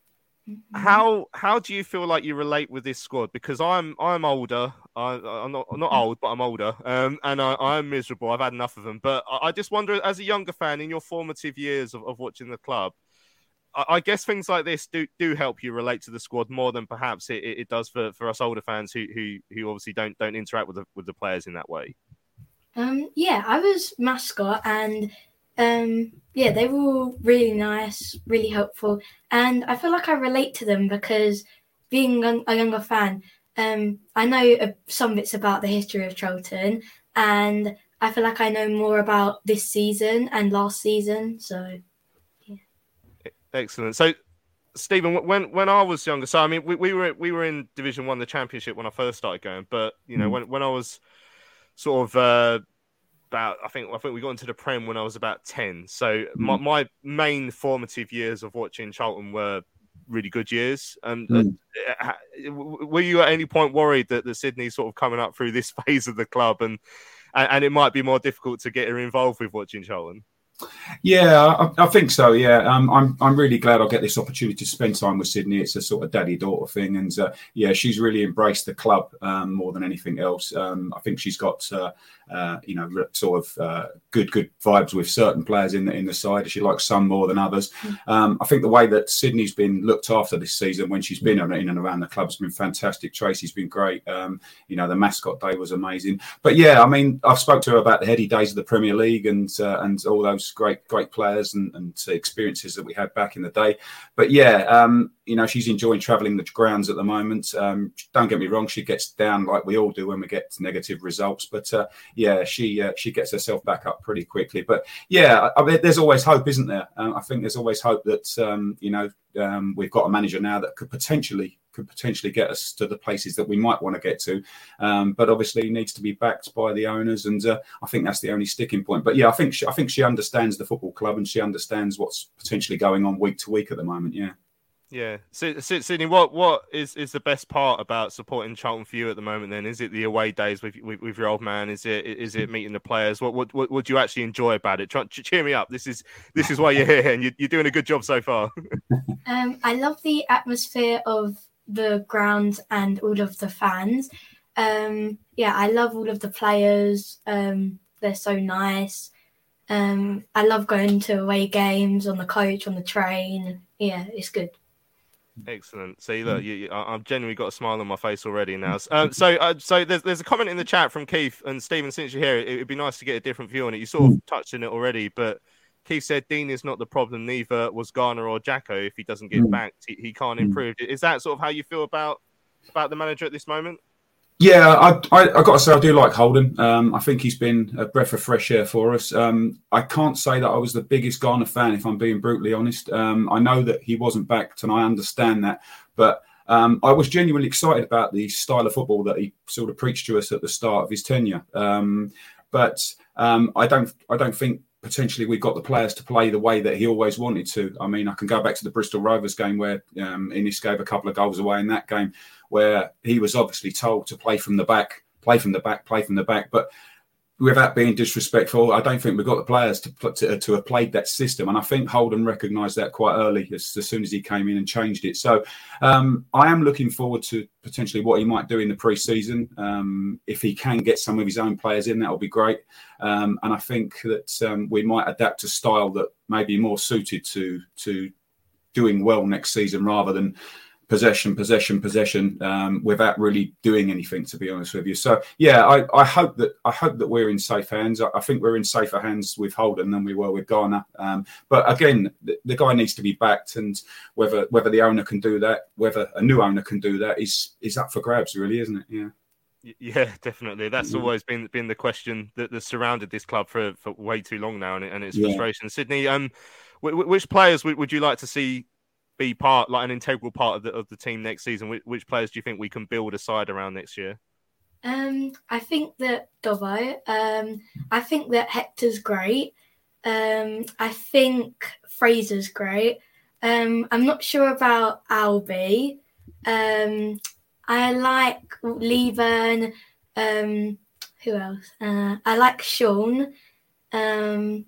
how how do you feel like you relate with this squad? Because I'm I'm older. I, I'm not I'm not old, but I'm older. Um, and I, I'm miserable. I've had enough of them. But I, I just wonder, as a younger fan, in your formative years of, of watching the club, I, I guess things like this do, do help you relate to the squad more than perhaps it, it does for, for us older fans who, who who obviously don't don't interact with the with the players in that way. Um, yeah, I was mascot, and um, yeah, they were all really nice, really helpful, and I feel like I relate to them because being a a younger fan, um, I know uh, some bits about the history of Charlton, and I feel like I know more about this season and last season. So, Excellent. So, Stephen, when when I was younger, so I mean, we, we were we were in Division One, the Championship, when I first started going. But you know, Mm. when when I was sort of uh, about, I think I think we got into the Prem when I was about ten. So my, Mm. my main formative years of watching Charlton were really good years. And Mm. uh, w- were you at any point worried that the Sydney sort of coming up through this phase of the club, and and, and it might be more difficult to get her involved with watching Charlton? Yeah, I, I think so. Yeah, um, I'm I'm really glad I get this opportunity to spend time with Sydney. It's a sort of daddy-daughter thing, and uh, yeah, she's really embraced the club um, more than anything else. Um, I think she's got uh, uh, you know re- sort of uh, good good vibes with certain players in the in the side. She likes some more than others. Um, I think the way that Sydney's been looked after this season when she's been in and around the club has been fantastic. Tracy's been great. Um, you know, the mascot day was amazing. But yeah, I mean, I've spoke to her about the heady days of the Premier League and uh, and all those great great players and, and experiences that we had back in the day. But yeah, um, you know, she's enjoying travelling the grounds at the moment. Um, don't get me wrong, she gets down like we all do when we get negative results. But uh, yeah, she uh, she gets herself back up pretty quickly. But yeah, I, I mean, there's always hope, isn't there? Um, I think there's always hope that um, you know um, we've got a manager now that could potentially. could potentially get us to the places that we might want to get to. Um, but obviously needs to be backed by the owners. And uh, I think that's the only sticking point. But yeah, I think she, I think she understands the football club and she understands what's potentially going on week to week at the moment. Yeah. Yeah, Syd- Syd- Sydney, what what is, is the best part about supporting Charlton for you at the moment? Then is it the away days with with, with your old man? Is it is it meeting the players? What what what would you actually enjoy about it? Try, cheer me up. This is this is why you're here, and you're, you're doing a good job so far. um, I love the atmosphere of the ground and all of the fans. Um, yeah, I love all of the players. Um, they're so nice. Um, I love going to away games on the coach, on the train. Yeah, it's good. Excellent. See, look, you, you, I- I've genuinely got a smile on my face already now. Um, so, uh, so there's there's a comment in the chat from Keith and Stephen. Since you're here, it would be nice to get a different view on it. You sort of touched on it already, but Keith said Dean is not the problem. Neither was Garner or Jacko. If he doesn't get Mm. backed, he, he can't improve. Is that sort of how you feel about about the manager at this moment? Yeah, I, I, I got to say I do like Holden. Um, I think he's been a breath of fresh air for us. Um, I can't say that I was the biggest Garner fan, if I'm being brutally honest. Um, I know that he wasn't backed, and I understand that. But um, I was genuinely excited about the style of football that he sort of preached to us at the start of his tenure. Um, but um, I don't, I don't think potentially we've got the players to play the way that he always wanted to. I mean, I can go back to the Bristol Rovers game where um, Inniss gave a couple of goals away in that game, where he was obviously told to play from the back, play from the back, play from the back. But without being disrespectful, I don't think we've got the players to to, to have played that system. And I think Holden recognised that quite early as, as soon as he came in and changed it. So um, I am looking forward to potentially what he might do in the pre-season. Um, if he can get some of his own players in, that will be great. Um, and I think that um, we might adapt a style that may be more suited to to doing well next season rather than possession, possession, possession, um, without really doing anything, to be honest with you. So, yeah, I, I hope that I hope that we're in safe hands. I, I think we're in safer hands with Holden than we were with Garner. Um, but again, the, the guy needs to be backed, and whether whether the owner can do that, whether a new owner can do that, is is up for grabs, really, isn't it? Yeah. Yeah, definitely. That's always been been the question that, that surrounded this club for, for way too long now, and, and its Yeah. frustration. Sydney, um, w- which players would, would you like to see be part, like an integral part of the of the team next season? Which, which players do you think we can build a side around next year? Um, I think that Dovo. Um, I think that Hector's great. Um, I think Fraser's great. Um, I'm not sure about Albie. Um, I like Leven. Um, who else? Uh, I like Sean. Um,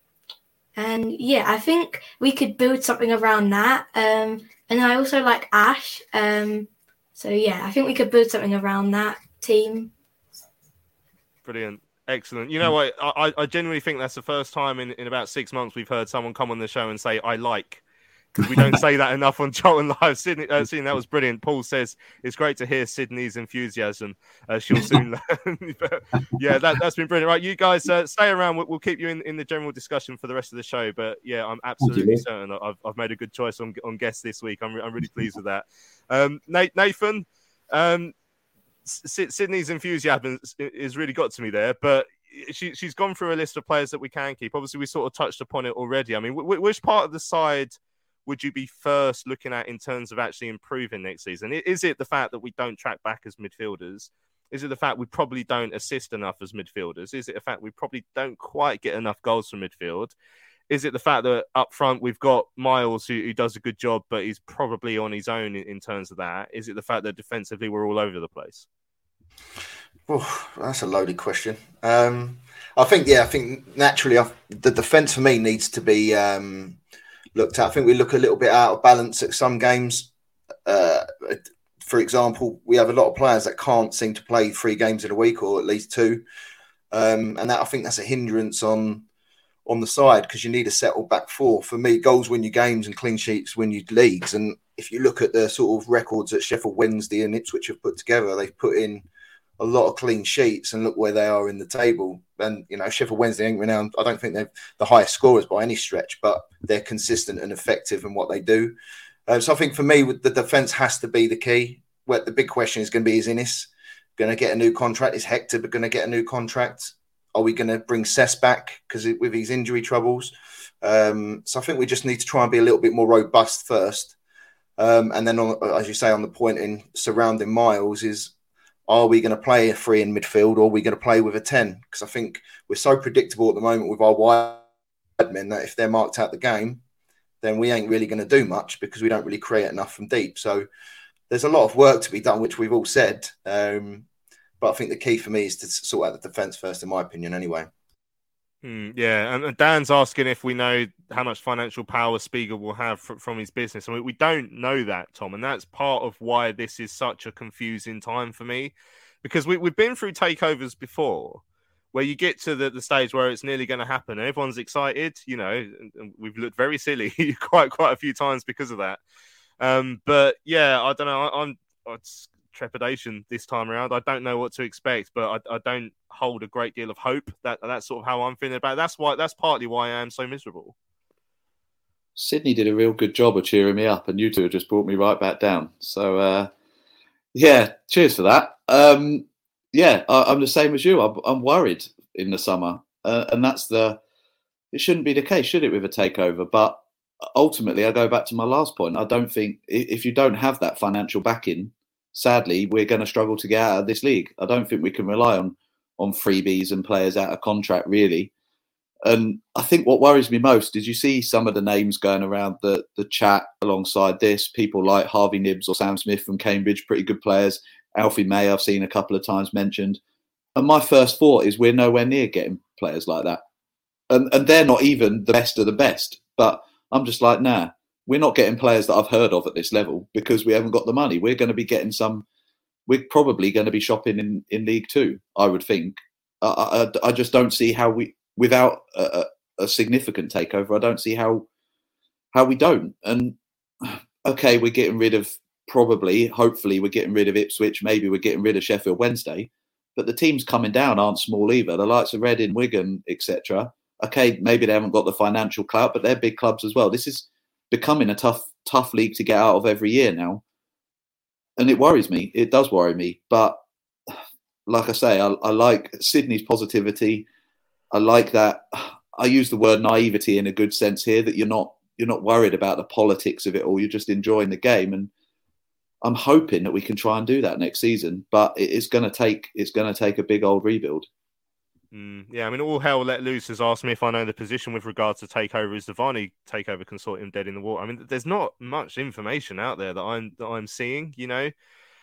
and yeah, I think we could build something around that. Um, and I also like Ash. Um, so yeah, I think we could build something around that team. Brilliant. Excellent. You know what? I, I genuinely think that's the first time in, in about six months we've heard someone come on the show and say, I like. Because we don't say that enough on Charlton Live. Sydney, uh, Sydney, that was brilliant. Paul says, it's great to hear Sydney's enthusiasm. Uh, she'll soon learn. But, yeah, that, that's been brilliant. Right, you guys uh, stay around. We'll, we'll keep you in, in the general discussion for the rest of the show. But, yeah, I'm absolutely certain that I've, I've made a good choice on, on guests this week. I'm, re- I'm really pleased with that. Um, Nathan, um, Sydney's enthusiasm has really got to me there, but she, she's gone through a list of players that we can keep. Obviously, we sort of touched upon it already. I mean, w- which part of the side would you be first looking at in terms of actually improving next season? Is it the fact that we don't track back as midfielders? Is it the fact we probably don't assist enough as midfielders? Is it the fact we probably don't quite get enough goals from midfield? Is it the fact that up front we've got Miles who, who does a good job, but he's probably on his own in, in terms of that? Is it the fact that defensively we're all over the place? Oh, that's a loaded question. Um, I think, yeah, I think naturally I've, the defence for me needs to be um, looked at. I think we look a little bit out of balance at some games. Uh, for example, we have a lot of players that can't seem to play three games in a week or at least two. Um, and that I think that's a hindrance on on the side because you need a settled back four. For me, goals win you games and clean sheets win you leagues. And if you look at the sort of records that Sheffield Wednesday and Ipswich have put together, they've put in a lot of clean sheets and look where they are in the table. And, you know, Sheffield Wednesday ain't renowned. I don't think they're the highest scorers by any stretch, but they're consistent and effective in what they do. Uh, so I think for me, the defence has to be the key. Well, the big question is going to be, is Inniss going to get a new contract? Is Hector going to get a new contract? Are we going to bring Cess back because with his injury troubles? Um, so I think we just need to try and be a little bit more robust first. Um, and then, on, as you say, on the point in surrounding Miles is, are we going to play a three in midfield or are we going to play with a ten? Because I think we're so predictable at the moment with our wide men that if they're marked out the game, then we ain't really going to do much because we don't really create enough from deep. So there's a lot of work to be done, which we've all said. Um, but I think the key for me is to sort out the defence first, in my opinion, anyway. Mm, yeah, and Dan's asking if we know how much financial power Spiegel will have fr- from his business. I mean, we don't know that, Tom, and that's part of why this is such a confusing time for me, because we, we've been through takeovers before where you get to the, the stage where it's nearly going to happen and everyone's excited, you know, and, and we've looked very silly quite quite a few times because of that. Um, but, yeah, I don't know, I, I'm... It's, trepidation this time around. I don't know what to expect, but I, I don't hold a great deal of hope. That that's sort of how I'm feeling about it. That's why that's partly why I am so miserable. Sydney did a real good job of cheering me up, and you two have just brought me right back down. So uh, yeah, cheers for that. Um, yeah, I, I'm the same as you. I'm, I'm worried in the summer, uh, and that's the. It shouldn't be the case, should it, with a takeover? But ultimately, I go back to my last point. I don't think if you don't have that financial backing, sadly, we're going to struggle to get out of this league. I don't think we can rely on on freebies and players out of contract, really. And I think what worries me most is you see some of the names going around the, the chat alongside this. People like Harvey Nibbs or Sam Smith from Cambridge, pretty good players. Alfie May, I've seen a couple of times mentioned. And my first thought is we're nowhere near getting players like that. And, and they're not even the best of the best. But I'm just like, nah, we're not getting players that I've heard of at this level because we haven't got the money. We're going to be getting some, we're probably going to be shopping in, in League Two, I would think. I, I, I just don't see how we, without a, a significant takeover, I don't see how how we don't. And okay, we're getting rid of, probably, hopefully we're getting rid of Ipswich, maybe we're getting rid of Sheffield Wednesday, but the teams coming down aren't small either. The likes of Reading, Wigan, et cetera. Okay, maybe they haven't got the financial clout, but they're big clubs as well. This is becoming a tough, tough league to get out of every year now. And it worries me. It does worry me. But like I say, I, I like Sydney's positivity. I like that. I use the word naivety in a good sense here, that you're not you're not worried about the politics of it all. You're just enjoying the game. And I'm hoping that we can try and do that next season. But it's going to take it's going to take a big old rebuild. Mm, yeah, I mean, All Hell Let Loose has asked me if I know the position with regards to takeover. Is the Varney takeover consortium dead in the water? I mean, there's not much information out there that I'm that I'm seeing. You know,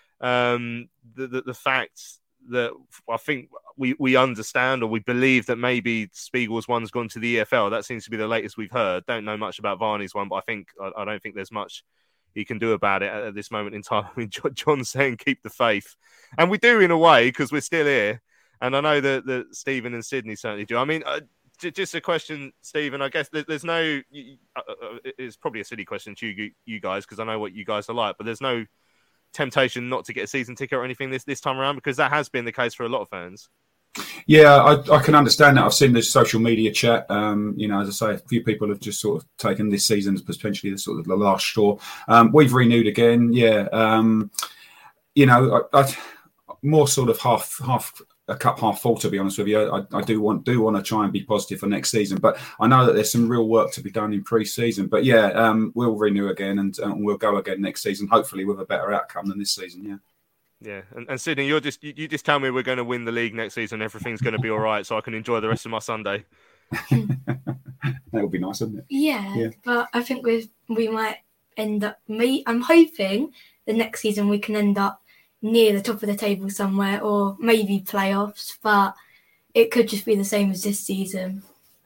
um, the, the the fact that I think we we understand or we believe that maybe Spiegel's one's gone to the E F L. That seems to be the latest we've heard. Don't know much about Varney's one, but I think I, I don't think there's much he can do about it at, at this moment in time. I mean, John's saying keep the faith, and we do in a way because we're still here. And I know that, that Stephen and Sydney certainly do. I mean, uh, j- just a question, Stephen. I guess there, there's no. Uh, it's probably a silly question to you, you guys, because I know what you guys are like. But there's no temptation not to get a season ticket or anything this this time around, because that has been the case for a lot of fans. Yeah, I, I can understand that. I've seen the social media chat. Um, you know, as I say, a few people have just sort of taken this season as potentially the sort of the last straw. Um, we've renewed again. Yeah, um, you know, I, I, more sort of half half. a cup half full, to be honest with you. I, I do want do want to try and be positive for next season, but I know that there's some real work to be done in pre-season. But yeah, um, we'll renew again and, and we'll go again next season, hopefully with a better outcome than this season. Yeah. Yeah, and, and Sydney, you're just you, you just tell me we're going to win the league next season. Everything's going to be all right, so I can enjoy the rest of my Sunday. That would be nice, wouldn't it? Yeah, yeah. But I think we we might end up. Me, I'm hoping the next season we can end up near the top of the table somewhere, or maybe playoffs, but it could just be the same as this season.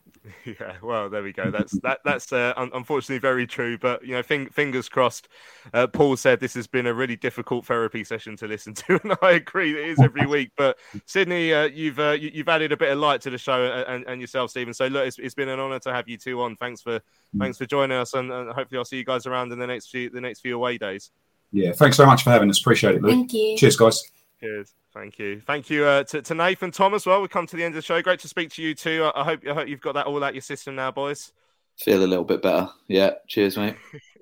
Yeah, well, there we go. That's that. That's uh, un- unfortunately very true. But you know, fing- fingers crossed. Uh, Paul said this has been a really difficult therapy session to listen to, and I agree. It is every week. But Sydney, uh, you've uh, you- you've added a bit of light to the show, and, and yourself, Stephen. So look, it's, it's been an honour to have you two on. Thanks for mm. thanks for joining us, and, and hopefully I'll see you guys around in the next few the next few away days. Yeah, thanks so much for having us. Appreciate it, Luke. Thank you. Cheers, guys. Cheers. Thank you. Thank you uh, to, to Nathan, Tom as well. We've come to the end of the show. Great to speak to you too. I, I hope I hope you've got that all out your system now, boys. Feel a little bit better. Yeah. Cheers, mate.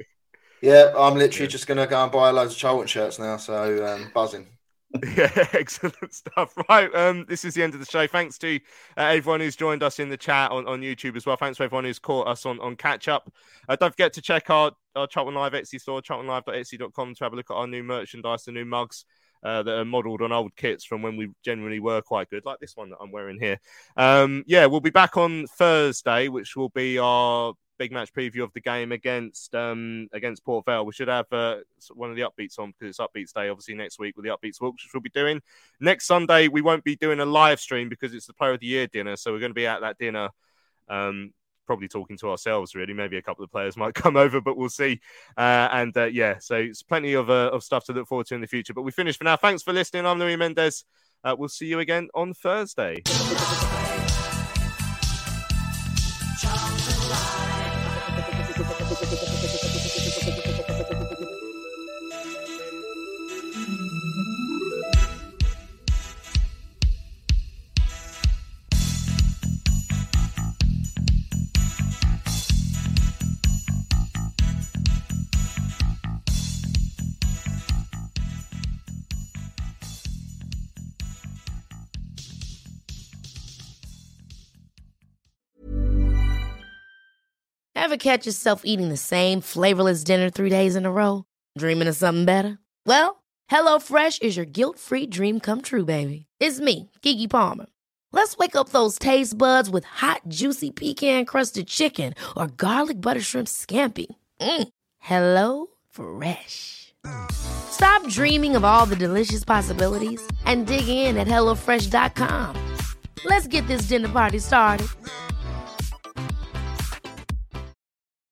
Yeah, I'm literally just going to go and buy loads of Charlton shirts now, so um, buzzing. Yeah, excellent stuff. Right, um, this is the end of the show. Thanks to uh, everyone who's joined us in the chat on, on YouTube as well. Thanks to everyone who's caught us on, on catch up. Uh, don't forget to check our, our Charlton Live Etsy store, charlton live dot etsy dot com, to have a look at our new merchandise, the new mugs uh, that are modelled on old kits from when we generally were quite good, like this one that I'm wearing here. Um, yeah, we'll be back on Thursday, which will be our big match preview of the game against um, against Port Vale. We should have uh, one of the upbeats on, because it's upbeats day obviously next week with the upbeats walk, which we'll be doing. Next Sunday we won't be doing a live stream because it's the Player of the Year dinner, so we're going to be at that dinner, um, probably talking to ourselves really. Maybe a couple of players might come over, but we'll see. Uh, and uh, yeah, so it's plenty of uh, of stuff to look forward to in the future. But we finished for now. Thanks for listening. I'm Louis Mendez. Uh, we'll see you again on Thursday. Ever catch yourself eating the same flavorless dinner three days in a row? Dreaming of something better? Well, HelloFresh is your guilt-free dream come true, baby. It's me, Keke Palmer. Let's wake up those taste buds with hot, juicy pecan-crusted chicken or garlic butter shrimp scampi. Mm. Hello Fresh. Stop dreaming of all the delicious possibilities and dig in at hello fresh dot com. Let's get this dinner party started.